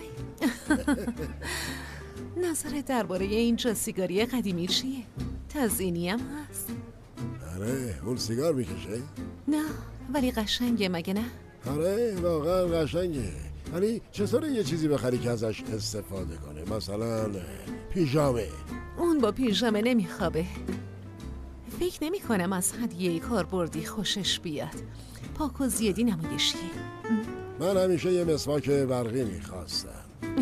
نظرت درباره اینجا سیگاری قدیمی چیه؟ تزیینی هم هست؟ آره، اون سیگار میکشه؟ نه، ولی قشنگه مگه نه؟ آره، واقعا قشنگه. ولی چطوره یه چیزی بخری که ازش استفاده کنه؟ مثلا پیژامه. اون با پیژامه نمیخوابه. فکر نمی کنم از هدیه کاربردی خوشش بیاد. پاک و زیادی نمایشیه. من همیشه یه مسواک برقی میخواستم.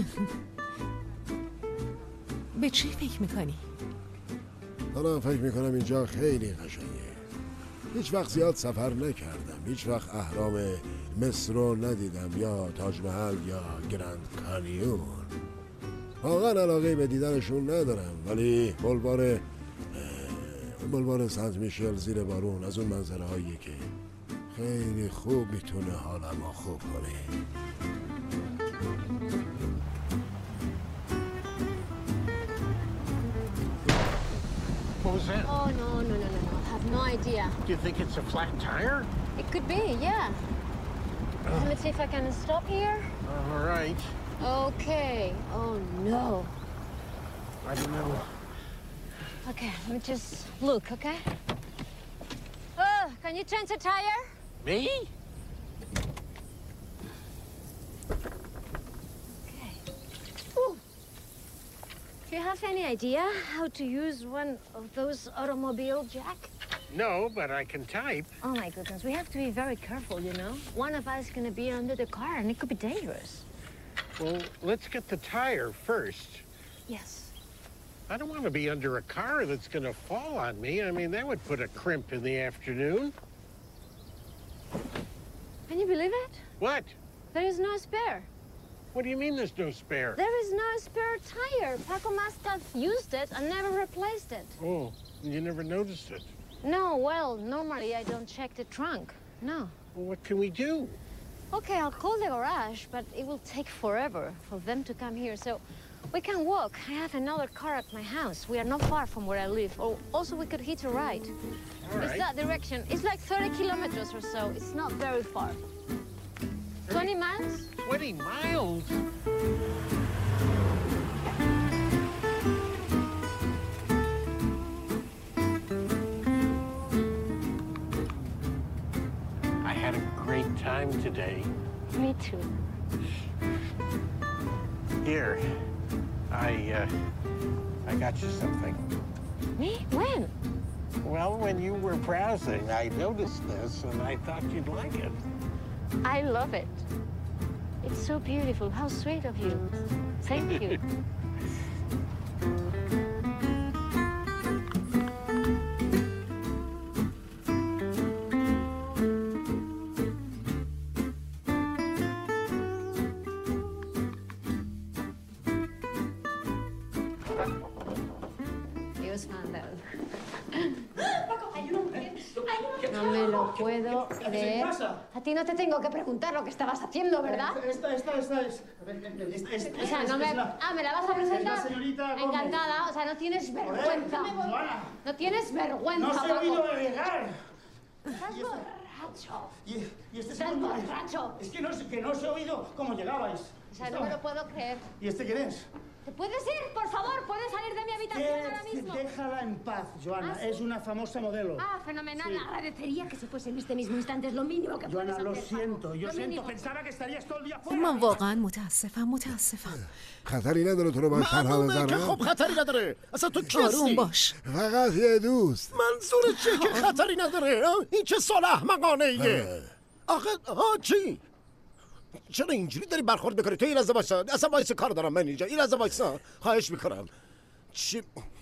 به چی فکر میکنی؟ حالا فکر میکنم اینجا خیلی قشنگه. هیچ وقت زیاد سفر نکردم، هیچ وقت اهرام مصر رو ندیدم یا تاج محل یا گرند کانیون. واقعا علاقه به دیدنشون ندارم، ولی بلوار سنت میشل زیر بارون از اون منظره هایی که خیلی خوب میتونه حالمو خوب کنه. What was that? Oh, no. I have no idea. Do you think it's a flat tire? It could be, yeah. Let me see if I can stop here. All right. Okay. Oh, no. I don't know. Okay, let me just look, okay? Can you change the tire? Me? Okay. Ooh. Do you have any idea how to use one of those automobile jack? No, but I can type. Oh my goodness, we have to be very careful, you know? One of us is gonna be under the car and it could be dangerous. Well, let's get the tire first. Yes. I don't want to be under a car that's going to fall on me. I mean, that would put a crimp in the afternoon. Can you believe it? What? There is no spare. What do you mean there's no spare? There is no spare tire. Paco must have used it and never replaced it. Oh, you never noticed it. No, well, normally I don't check the trunk. No. Well, what can we do? Okay, I'll call the garage, but it will take forever for them to come here, so we can walk. I have another car at my house. We are not far from where I live. Oh, also, we could hitch a ride. All It's right. that direction. It's like 30 kilometers or so. It's not very far. 20 20 miles? 20 miles? I had a great time today. Me too. Here, I got you something. Me? When? Well, when you were browsing, I noticed this and I thought you'd like it. I love it. It's so beautiful. How sweet of you. Thank you. Dios mandado. No me lo puedo creer. A ti no te tengo que preguntar lo que estabas haciendo, ¿verdad? Esta es. O sea, no me... Ah, ¿me la vas a presentar? Encantada. O sea, no tienes vergüenza. No tienes vergüenza, No se ha oído llegar. Estás borracho. Y este Estás borracho. Es que no se ha oído cómo llegabais. O sea, no me lo puedo creer. ¿Y este quién es? ¿Te puedes ir, por favor? ¿Puedes salir de mi habitación ahora mismo? Déjala en paz, Joana. ¿Ah, sí? Es una famosa modelo. Ah, fenomenal. Sí. Agradecería que se fuese en este mismo instante. Es lo mínimo que puedes Joana, hacer. lo siento. Yo Lo siento. mínimo. Pensaba que estarías todo el día fuera. من واقعا متاسفم. خطری نداره تو رو من تنها معلومه که بذارم؟ خب خطری نداره. اصلا تو کی آروم هستی؟ باش. فقط یه دوست. منظور چیه که خطری نداره؟ این چه سوال احمقانه ایه؟ آخه چی؟ چرا اینجوری داری برخورد میکنی؟ تو این لحظه وایسا. اصلا وایسا، کار دارم من اینجا. این لحظه وایسا. خواهش میکنم. چی؟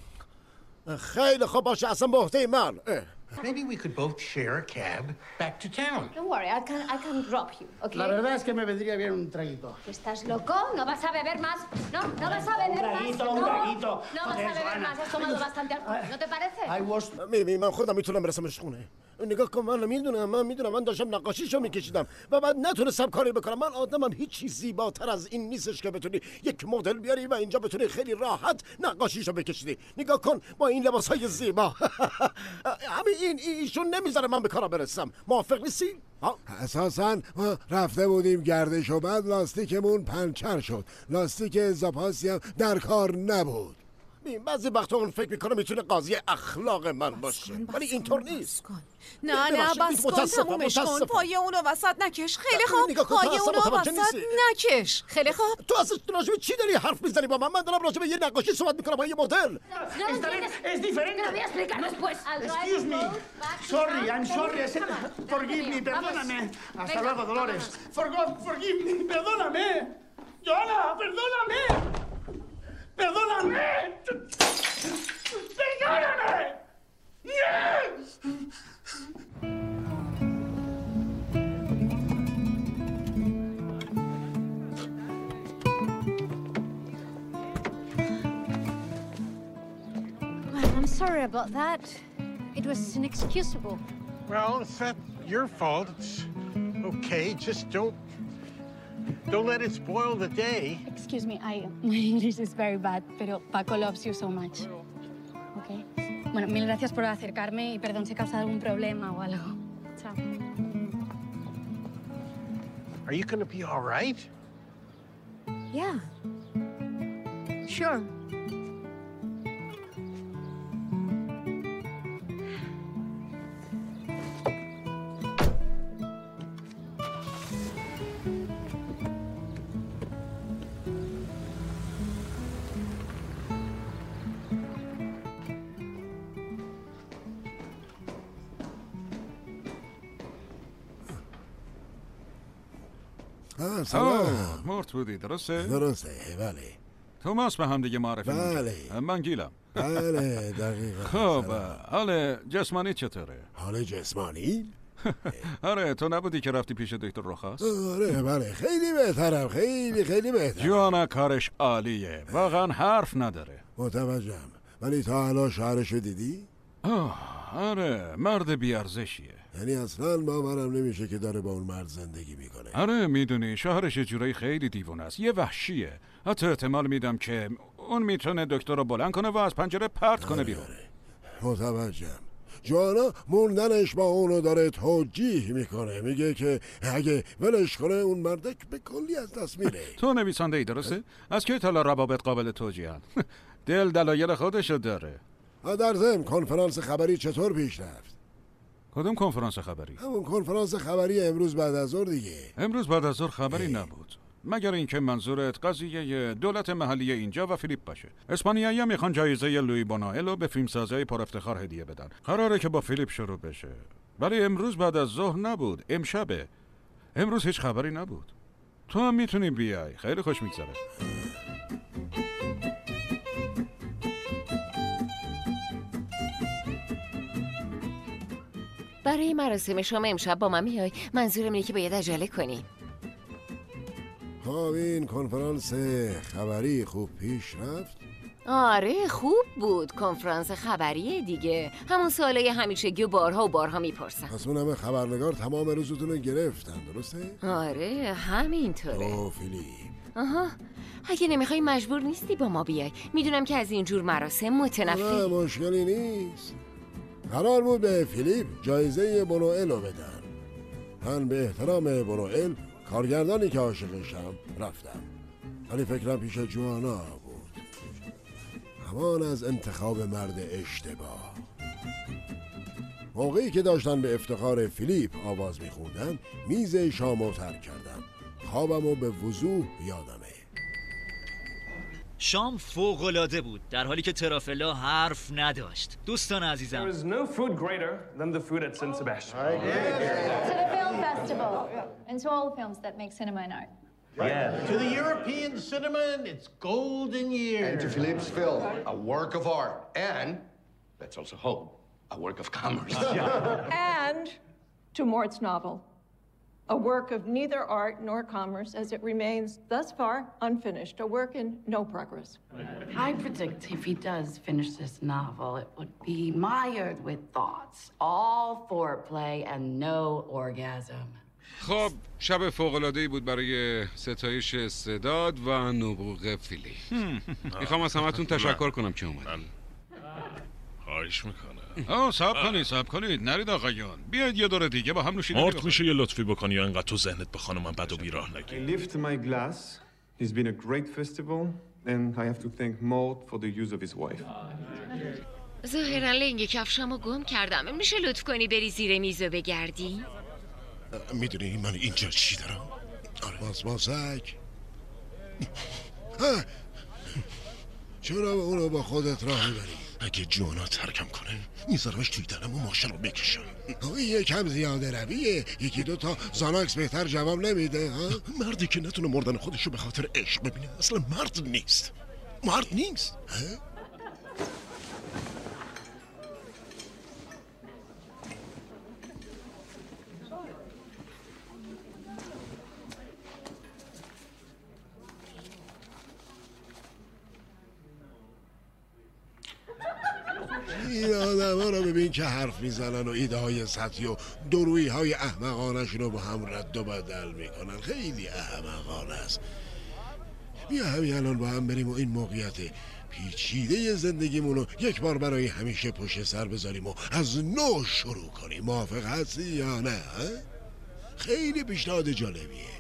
خیلی خوب باشه. اصلا به عهده من. Maybe we could both share a cab back to town. Don't worry, I can drop you, okay? La verdad es que me vendría bien un traguito. ¿Estás loco? ¿No vas a beber más? No vas a beber más. Un No traguito. vas a beber más. Has tomado bastante alcohol. ¿No te parece? میبینی من خودم میتونم برسمش خونه. نگاه کن، من میدونم من داشتم نقاشیشو میکشیدم و بعد نتونستم کاری بکنم. من آدمم هیچی زیباتر از این نیستش که بتونی یک مدل بیاری و اینجا بتونی خیلی راحت نقاشیشو بکشیدی. نگاه کن با این لباسای زیبا. همین ایشون نمیذاره من به کارا برسم. موافق نیستی؟ اساساً ما رفته بودیم گردش و بعد لاستیکمون پنچر شد. لاستیک اضافاسی هم در کار نبود. بعضی وقتا اون فکر میکنه میتونه قاضی اخلاق من باشه، ولی اینطور نیست. نه بس کن، تمومش کن. پای اونو وسط نکش. خیلی خوب. پای اونو وسط نکش. خیلی خوب. تو اصلا راجب چی داری حرف میزنی با من دارم راجب یه نقاشی صحبت میکنم با یه مدل. Es diferente. Te lo voy a explicar después. Excuse me. Sorry, I'm sorry. Forgive me, perdóname. Hasta luego, Dolores. Forgive me, perdóname. Joana, perdóname. ¡Perdóname! ¡Perdóname! Well, I'm sorry about that. It was inexcusable. Well, it's not your fault. It's okay. Just don't let it spoil the day. Excuse me, my English is very bad, pero Paco loves you so much. Okay? Bueno, mil gracias por acercarme y perdón si he causado algún problema o algo. Chao. Are you going to be all right? Yeah. Sure. سلام. مورت بودی درسته؟ درسته بله. توماس به هم دیگه معرفی بله. من گیلم. بله دقیقا. خب حال جسمانی چطوره؟ حال جسمانی؟ آره تو نبودی که رفتی پیش دکتر رخاس؟ آره بله خیلی بهترم، خیلی بهترم. جوانا کارش عالیه، واقعا حرف نداره. متوجهم. ولی تا الان شوهرشو دیدی؟ آره مرد بیارزشیه. یعنی اصلا باورم نمیشه که داره با اون مرد زندگی میکنه. آره میدونی شوهرش جورایی خیلی دیوونه است، یه وحشیه. حتی احتمال میدم که اون میتونه دکتر رو بلند کنه و از پنجره پرت کنه بیرون. متوجهم. جوانا موندنش با اونو داره توجیه میکنه، میگه که اگه ولش کنه اون مردک به کلی از دست میره. تو نویسنده ای درسته؟ از کی تا روابط قابل توجیهن؟ دل دلایل خودشو داره. در ضمن کنفرانس خبری چطور پیش رفت؟ کدوم کنفرانس خبری؟ همون کنفرانس خبری امروز بعد از ظهر دیگه. امروز بعد از ظهر خبری نبود، مگر اینکه منظورت قضیه دولت محلی اینجا و فیلیپ باشه. اسپانیایی‌ها میخوان جایزه لویی بونوئل رو به فیلمسازای پر افتخار هدیه بدن. قراره که با فیلیپ شروع بشه. ولی امروز بعد از ظهر نبود، امشبه. امروز هیچ خبری نبود. تو هم میتونی بیای، خیلی خوش میگذره. برای مراسم شام امشب با من میای؟ منظورم اینه که باید عجله کنیم. خب این کنفرانس خبری خوب پیش رفت؟ آره خوب بود. کنفرانس خبریه دیگه، همون سوالای همیشگی و بارها میپرسن. پس اون همه خبرنگار تمام روزتون رو گرفتن، درسته؟ آره همینطوره. او فیلیپ. آها، اگه نمیخوای مجبور نیستی با ما بیای. میدونم که از اینجور مراسم متنفری. نه مشکلی نیست. قرار بود به فیلیپ جایزه بونوئل رو بدن. من به احترام بونوئل کارگردانی که عاشقشم رفتم، ولی فکرم پیش جوانا بود. همان از انتخاب مرد اشتباه. موقعی که داشتن به افتخار فیلیپ آواز میخوندن میز شامو ترک کردم. خوابمو به وضوح یادمه. شام فوق‌العاده بود، در حالی که ترافلا حرف نداشت. دوستان عزیزم، There is no food greater than the food at San Sebastian. To the film festival and to all the films that make cinema and art. Yeah. To the European cinema in its golden years. And to Philippe's film, a work of art. And, let's also hope, a work of commerce. And to Mort's novel, a work of neither art nor commerce as it remains thus far unfinished, a work in no progress. I predict if he does finish this novel, it would be mired with thoughts, all foreplay and no orgasm. خب شب فوق‌العاده‌ای بود برای ستایش استعداد و نبوغ فیلیپ. میخوام از همتون تشکر کنم که اومدن. خواهش میکنم. صبر کنید نرید آقایون، بیاید یه دور دیگه با هم نوشیدنی مارت میشه یه لطفی بکنی یا انقدر تو ذهنت به خانمم بد و بیراه نگی. I lift my glass. It's been a great festival and I have to thank Mort for the use of his wife. ظاهرا لنگ کفشمو گم کردم. میشه لطف کنی بری زیر میز و بگردی؟ میدونی من اینجا چی دارم؟ آره ماسک. چرا اونو با خودت راه میبری؟ اگه جوانا ترکم کنه میذارمش توی درم و ماشین رو بکشم. یکم زیاده رویه. یکی دو تا زاناکس بهتر جواب نمیده ها؟ مردی که نتونه مردن خودشو به خاطر عشق ببینه اصلا مرد نیست. این آدم ها رو ببین که حرف میزنن و ایده های سطحی و درویی های احمقانشون رو با هم رد و بدل میکنن. خیلی احمقانه است. بیا همین الان با هم بریم و این موقعیت پیچیده زندگیمون رو یک بار برای همیشه پشت سر بذاریم و از نو شروع کنیم. موافق هستی یا نه؟ خیلی پیشنهاد جالبیه.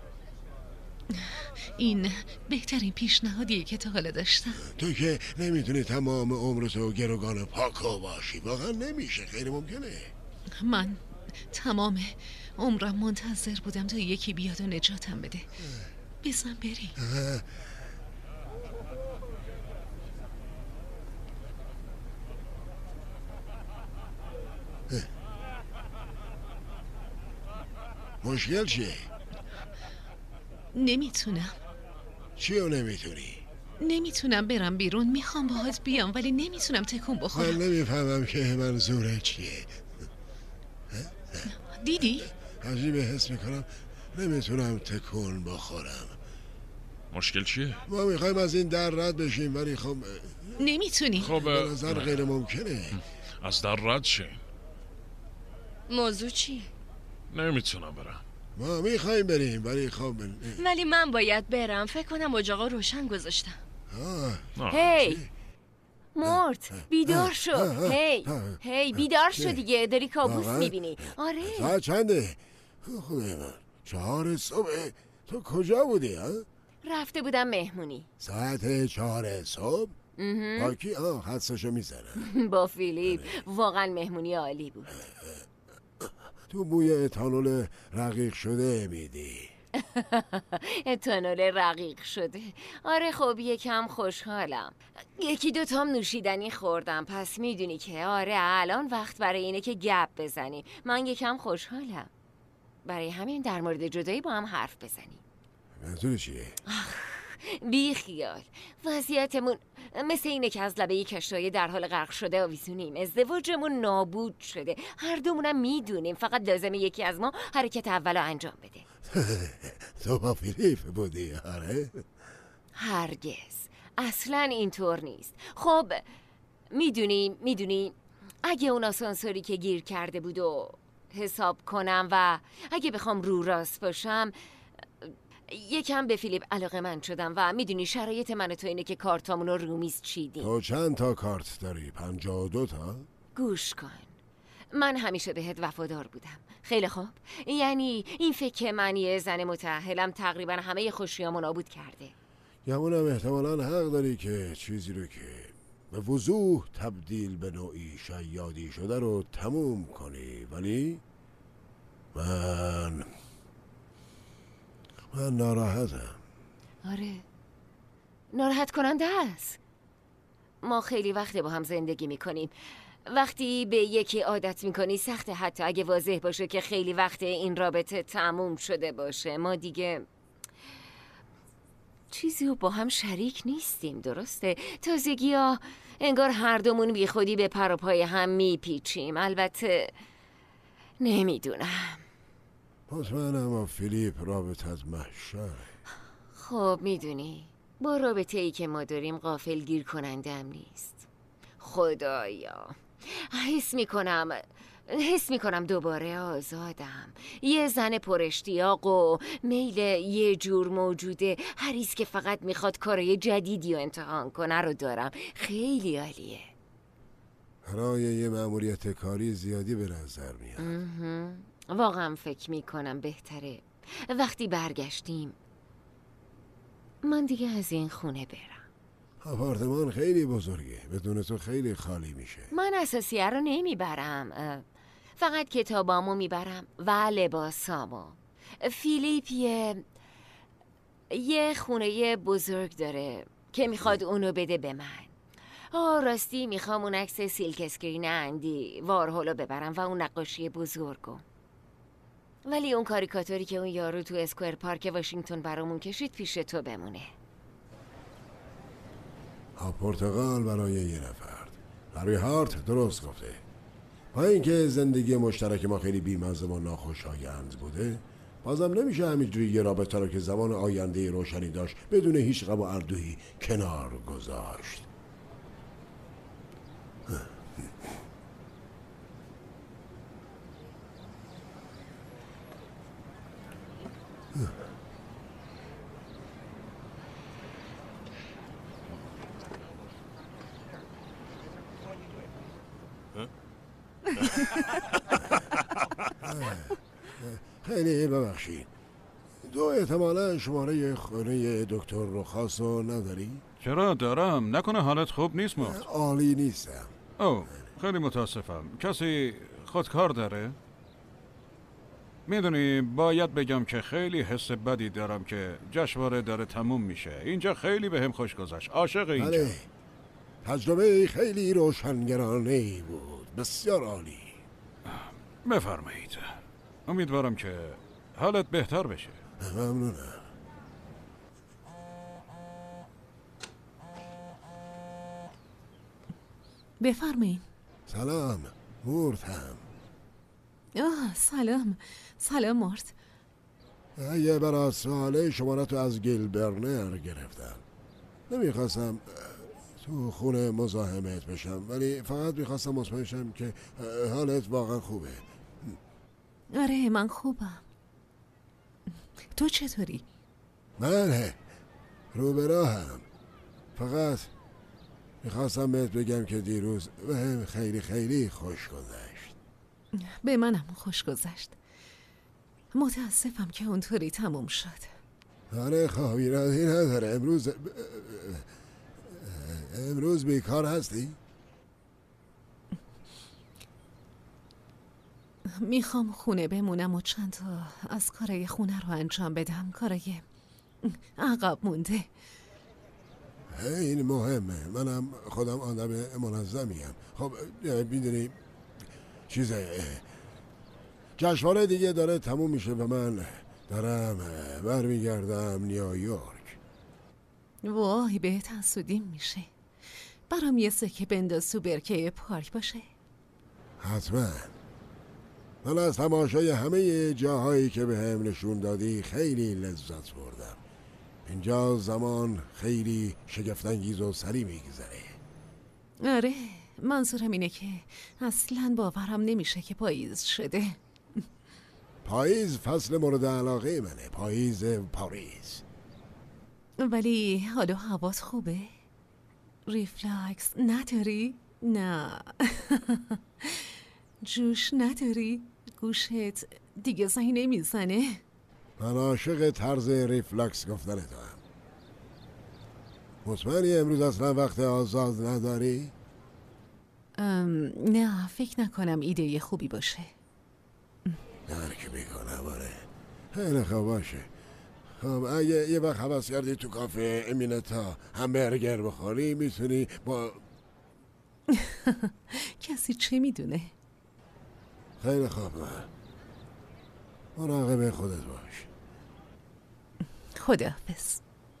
این بهترین پیشنهادیه که تا حالا داشتم. تو که نمیتونی تمام عمرتو گروگان پاکو باشی. واقعا نمیشه، خیلی ممکنه. من تمام عمرم منتظر بودم تا یکی بیاد و نجاتم بده. بزن بریم. مشکل چیه؟ نمیتونم. چیو نمیتونی؟ نمیتونم برم بیرون. میخوام باهات بیام ولی نمیتونم تکون بخورم. من نمیفهمم که منظوره چیه. دیدی؟ عجیبه، حس میکنم نمیتونم تکون بخورم. مشکل چیه؟ ما میخوایم از این در رد بشیم ولی خب نمیتونی. خب به نظر غیر ممکنه. از در رد شیم. موضوع چیه؟ نمیتونم برم. ما میخوایم بریم ولی خب ولی من باید برم. فکر کنم اجاقا روشن گذاشتم. هی مورت بیدار شو. هی بیدار شو دیگه، داری کابوس میبینی. آره ساعت چنده؟ خدای من 4 صبح. تو کجا بودی ها؟ رفته بودم مهمونی. ساعت 4 صبح؟ با کی؟ حدسشو میزنم. با فیلیپ. واقعا مهمونی عالی بود. تو بوی اتانول رقیق شده میدی. اتانول رقیق شده؟ آره خب یکم خوشحالم. 1-2 تام نوشیدنی خوردم، پس میدونی که آره الان وقت برای اینه که گپ بزنیم. من یکم خوشحالم، برای همین در مورد جدایی با هم حرف بزنیم. منظور چیه؟ بی خیال، وضعیتمون مثل اینه که از لبه کشتای در حال غرق شده آویزونیم. ازدواجمون نابود شده، هر دومونم میدونیم، فقط لازمه یکی از ما حرکت اولو انجام بده. تو با فیلیپ بودی؟ آره؟ هرگز، اصلا اینطور نیست. خب میدونی اگه اون آسانسوری که گیر کرده بود و حساب کنم و اگه بخوام رو راست باشم، یکم به فیلیپ علاقه‌مند شدم و میدونی شرایط من و تو اینه که کارتامون رو رومیز چیدیم. تو چند تا کارت داری؟ 52 تا؟ گوش کن، من همیشه بهت وفادار بودم. خیلی خوب، یعنی این فکر که من یه زن متأهلم تقریبا همه خوشیامو نابود کرده. گمونم احتمالاً حق داری که چیزی رو که به وضوح تبدیل به نوعی شیادی شده رو تموم کنی، ولی من ناراحتم. آره ناراحت کننده است. ما خیلی وقت با هم زندگی میکنیم. وقتی به یکی عادت میکنی سخته، حتی اگه واضح باشه که خیلی وقت این رابطه تموم شده باشه. ما دیگه چیزی رو با هم شریک نیستیم، درسته؟ تازگی ها انگار هر دومون بی خودی به پر و پای هم میپیچیم. البته نمیدونم. مطمئنم با فیلیپ رابطه از محشره. خب میدونی با رابطه ای که ما داریم غافلگیر کننده هم نیست. خدایا حس میکنم دوباره آزادم. یه زن پراشتیاق و میل یه جور موجوده هریس که فقط میخواد کارای جدیدی رو امتحان کنه رو دارم. خیلی عالیه. برای یه مأموریت کاری زیادی به نظر میاد. واقعا فکر میکنم بهتره وقتی برگشتیم من دیگه از این خونه برم. آپارتمان خیلی بزرگه، بدون تو خیلی خالی میشه. من اساسیه رو نمیبرم، فقط کتابامو میبرم و لباسامو. فیلیپ یه خونه بزرگ داره که میخواد اونو بده به من. راستی میخوام اون عکس سیلک اسکرین اندی وارهولو ببرم و اون نقاشی بزرگو. ولی اون کاریکاتوری که اون یارو تو اسکوئر پارک واشنگتن برامون کشید پیش تو بمونه. پرتغال برای یه نفر. هری هارت درست گفته. با اینکه زندگی مشترک ما خیلی بی‌مزه و ناخوشایند بوده، بازم نمیشه همینجوری یه رابطه رو که زمان آینده روشنی داشت بدون هیچ غم و اردویی کنار گذاشت. خیلی ببخشید. تو احتمالا شماره خونه دکتر رخاص رو نداری؟ چرا دارم. نکنه حالت خوب نیست مرد؟ عالی نیستم. خیلی متاسفم. کسی خودکار داره؟ میدونی باید بگم که خیلی حس بدی دارم که جشنواره داره تموم میشه. اینجا خیلی بهم خوش گذشت. عاشق اینجا. بله. تجربه خیلی روشنگرانه‌ای بود. بسیار عالی. بفرمایید. امیدوارم که حالت بهتر بشه. ممنونم. بفرمایید. سلام مورتم. سلام مورت. یه برای سواله شمارت رو از گیل برنر گرفتم. نمیخواستم تو خونه مزاحمت بشم، ولی فقط میخواستم مطمئن شم که حالت واقعا خوبه. آره من خوبم. تو چطوری؟ من رو به راهم. فقط میخواستم بهت بگم که دیروز بهم خیلی خیلی خوش گذشت. به منم خوش گذشت. متاسفم که اونطوری تموم شد. آره خب ایرادی نداره. امروز بیکار هستی؟ میخوام خونه بمونم و چند تا از کارای خونه رو انجام بدم. کارای عقب مونده. این مهمه. منم خودم آدم منظمیم. خب میدونی جشنواره دیگه داره تموم میشه و من دارم برمیگردم نیویورک. وای بهت حسودیم میشه. برام یه سکه بنداز تو برکه پارک باشه. حتما. من از تماشای همه جاهایی که به هم نشون دادی خیلی لذت بردم. اینجا زمان خیلی شگفت‌انگیز و سریع میگذره. آره منظورم اینه که اصلاً باورم نمیشه که پاییز شده. پاییز فصل مورد علاقه منه. پاییز پاریس. ولی حالا هوات خوبه؟ ریفلکس نداری؟ نه. جوش نداری؟ گوشت دیگه زنگ نمیزنه؟ من عاشق طرز ریفلکس گفتن تو هم. مطمئنی امروز اصلا وقت آزاد نداری؟ نه فکر نکنم ایده خوبی باشه. درک میکنم. آره خیلی خوب باشه. خب اگه یه وقت حوض کردی تو کافه امینتا همبرگر بخوری میتونی با کسی چه میدونه؟ خیلی خوب. مراقب خودت باش. خداحافظ.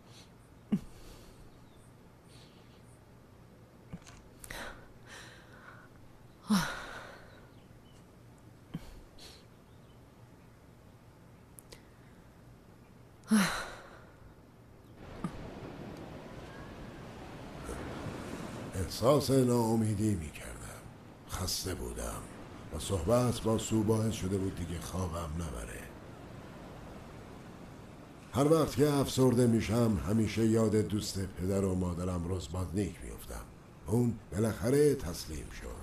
احساس ناامیدی میکردم. خسته بودم و صحبت با سو باعث شده بود دیگه خوابم نبره. هر وقت که افسرده میشم همیشه یاد دوست پدر و مادرم رزبادنیک میفتم. اون بالاخره تسلیم شد.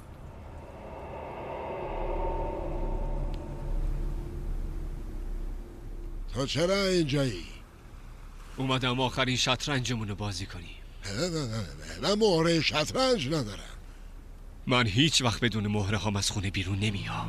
تو چرا اینجایی؟ اومدم آخرین شطرنجمون رو بازی کنیم. من مهره شطرنج ندارم. من هیچ وقت بدون مهره هام از خونه بیرون نمیام.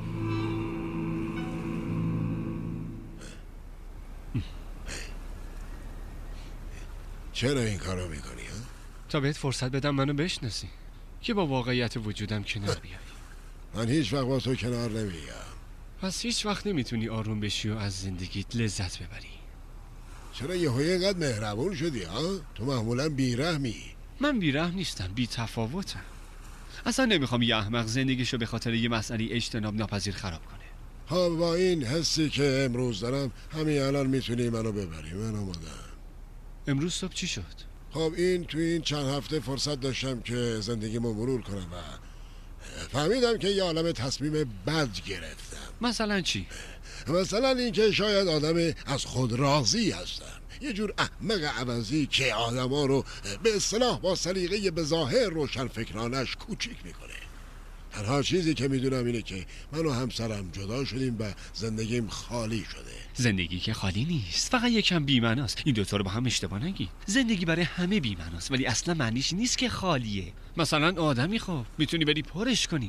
چرا این کارو میکنی؟ تا بهت فرصت بدم منو بشناسی که با واقعیت وجودم کنار بیای. من هیچ وقت با تو کنار نمیام. پس هیچ وقت نمیتونی آروم بشی و از زندگیت لذت ببری. چرا یهویی اینقدر مهربون شدی ها؟ تو معمولا بیرحمی. من بیرحم نیستم، بی تفاوتم. اصلا نمیخوام یه احمق زندگیشو به خاطر یه مسئله اجتناب ناپذیر خراب کنه. ها با این حسی که امروز دارم همین الان میتونی منو ببری. من آمادم. امروز صبح چی شد؟ خب تو این چند هفته فرصت داشتم که زندگیمو مرور کنم و فهمیدم که یه عالم تصمیم بد گرفتم. مثلا چی؟ مثلا اینکه شاید آدم از خود راضی هستم. یه جور احمق عوضی که آدما رو به اصطلاح با سلیقه بظاهر روشن فکرانش کوچیک میکنه. تنها چیزی که میدونم اینه که من و همسرم جدا شدیم و زندگیم خالی شده. زندگی که خالی نیست، فقط یکم بی‌معناست. این دوتا رو با هم اشتباه نگی. زندگی برای همه بی‌معناست ولی اصلا معنیش نیست که خالیه. مثلا آدمی خب میتونی بری پرش کنی.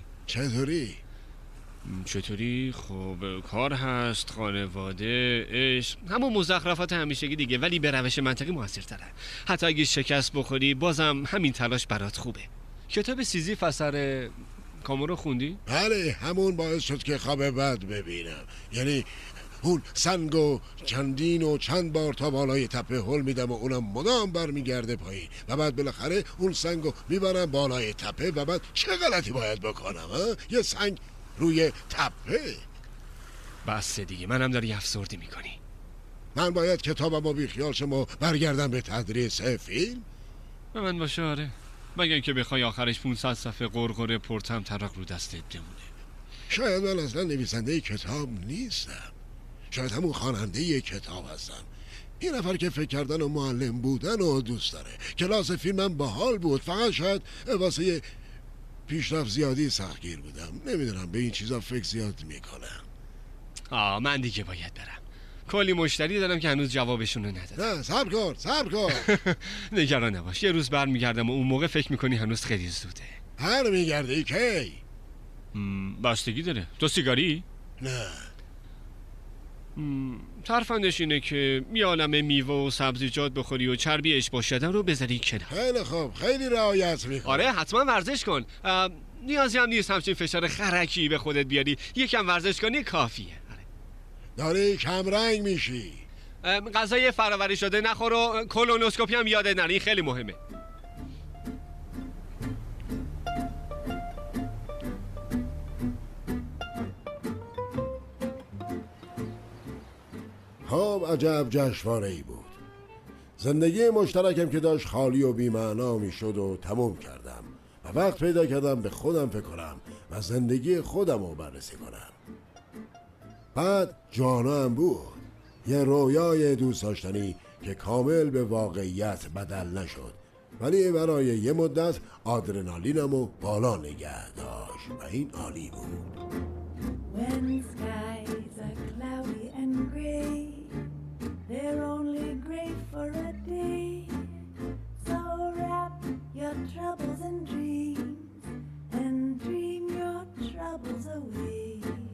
چطوری؟ خب کار هست، خانواده، عشق، همون مزخرفات همیشگی دیگه، ولی به روش منطقی موثرتره. حتی اگه شکست بخوری بازم همین تلاش برات خوبه. کتاب سیزیف اثر کامو رو خوندی؟ بله همون باعث شد که خواب بد ببینم. یعنی اون سنگو چند بار تا بالای تپه هل میدم و اونم مدام برمیگرده پایین و بعد بالاخره اون سنگو میبرم بالای تپه و بعد چه غلطی باید بکنم ها؟ یه سنگ روی تپه. بس دیگه، منم داری افسردی میکنی. من باید کتابمو بیخیال شم و برگردم به تدریس فیلم؟ به من باشه آره، مگر که بخوای آخرش 500 صفحه قرقره پرتم طرق رو دستت بمونه. شاید من اصلا نویسنده کتاب نیستم. شاید همون خواننده کتاب هستم. یه نفر که فکر کردن و معلم بودن و دوست داره. کلاس فیلمم باحال بود، فقط شاید واسه پیشرفت زیادی سختگیر بودم. نمیدونم، به این چیزا فکر زیاد میکنم. من دیگه باید برم. کلی مشتری دارم که هنوز جوابشون رو ندادم. نه صبر کن نگران نباش، یه روز برمیگردم و اون موقع فکر میکنی هنوز خیلی زوده. برمیگردی کی؟ بستگی داره. تو سیگاری؟ نه. ترفندش اینه که یه عالمه میوه و سبزیجات بخوری و چربی اشباع شده رو بذاری کنار. خیلی خوب، خیلی رعایت میکنی. آره حتما ورزش کن. نیازی هم نیست همچین فشار خرکی به خودت بیاری. یکم ورزش کنی کافیه. داری کمرنگ میشی. غذای فرآوری شده نخور و کولونوسکوپی هم یادت نره، این خیلی مهمه. خب عجب جشنواره‌ای بود. زندگی مشترکم که داشت خالی و بی‌معنا میشد و تموم کردم و وقت پیدا کردم به خودم فکر کنم و زندگی خودم رو بررسی کنم. بعد جوانا هم بود، یه رویای دوست داشتنی که کامل به واقعیت بدل نشد، ولی برای یه مدت آدرنالینم رو بالا نگه داشت و این عالی بود. When skies are cloudy and gray, they're only great for a day. So wrap your troubles in dreams and dream your troubles away.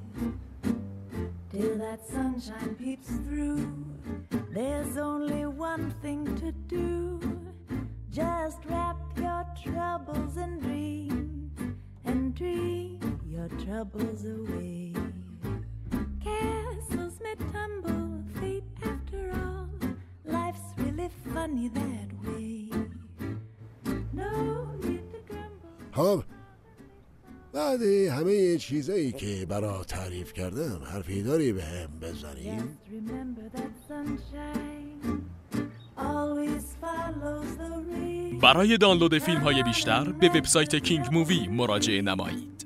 Till that sunshine peeps through, there's only one thing to do. Just wrap your troubles in dreams and dream your troubles away. Castles may tumble, fate after all. Life's really funny that way. No need to grumble. خب بعد همه چیزایی که برا تعریف کردم حرفی داری به هم بزنیم؟ Just remember that sunshine always follows the rain. برای دانلود فیلم های بیشتر به وبسایت کینگ مووی مراجعه نمایید.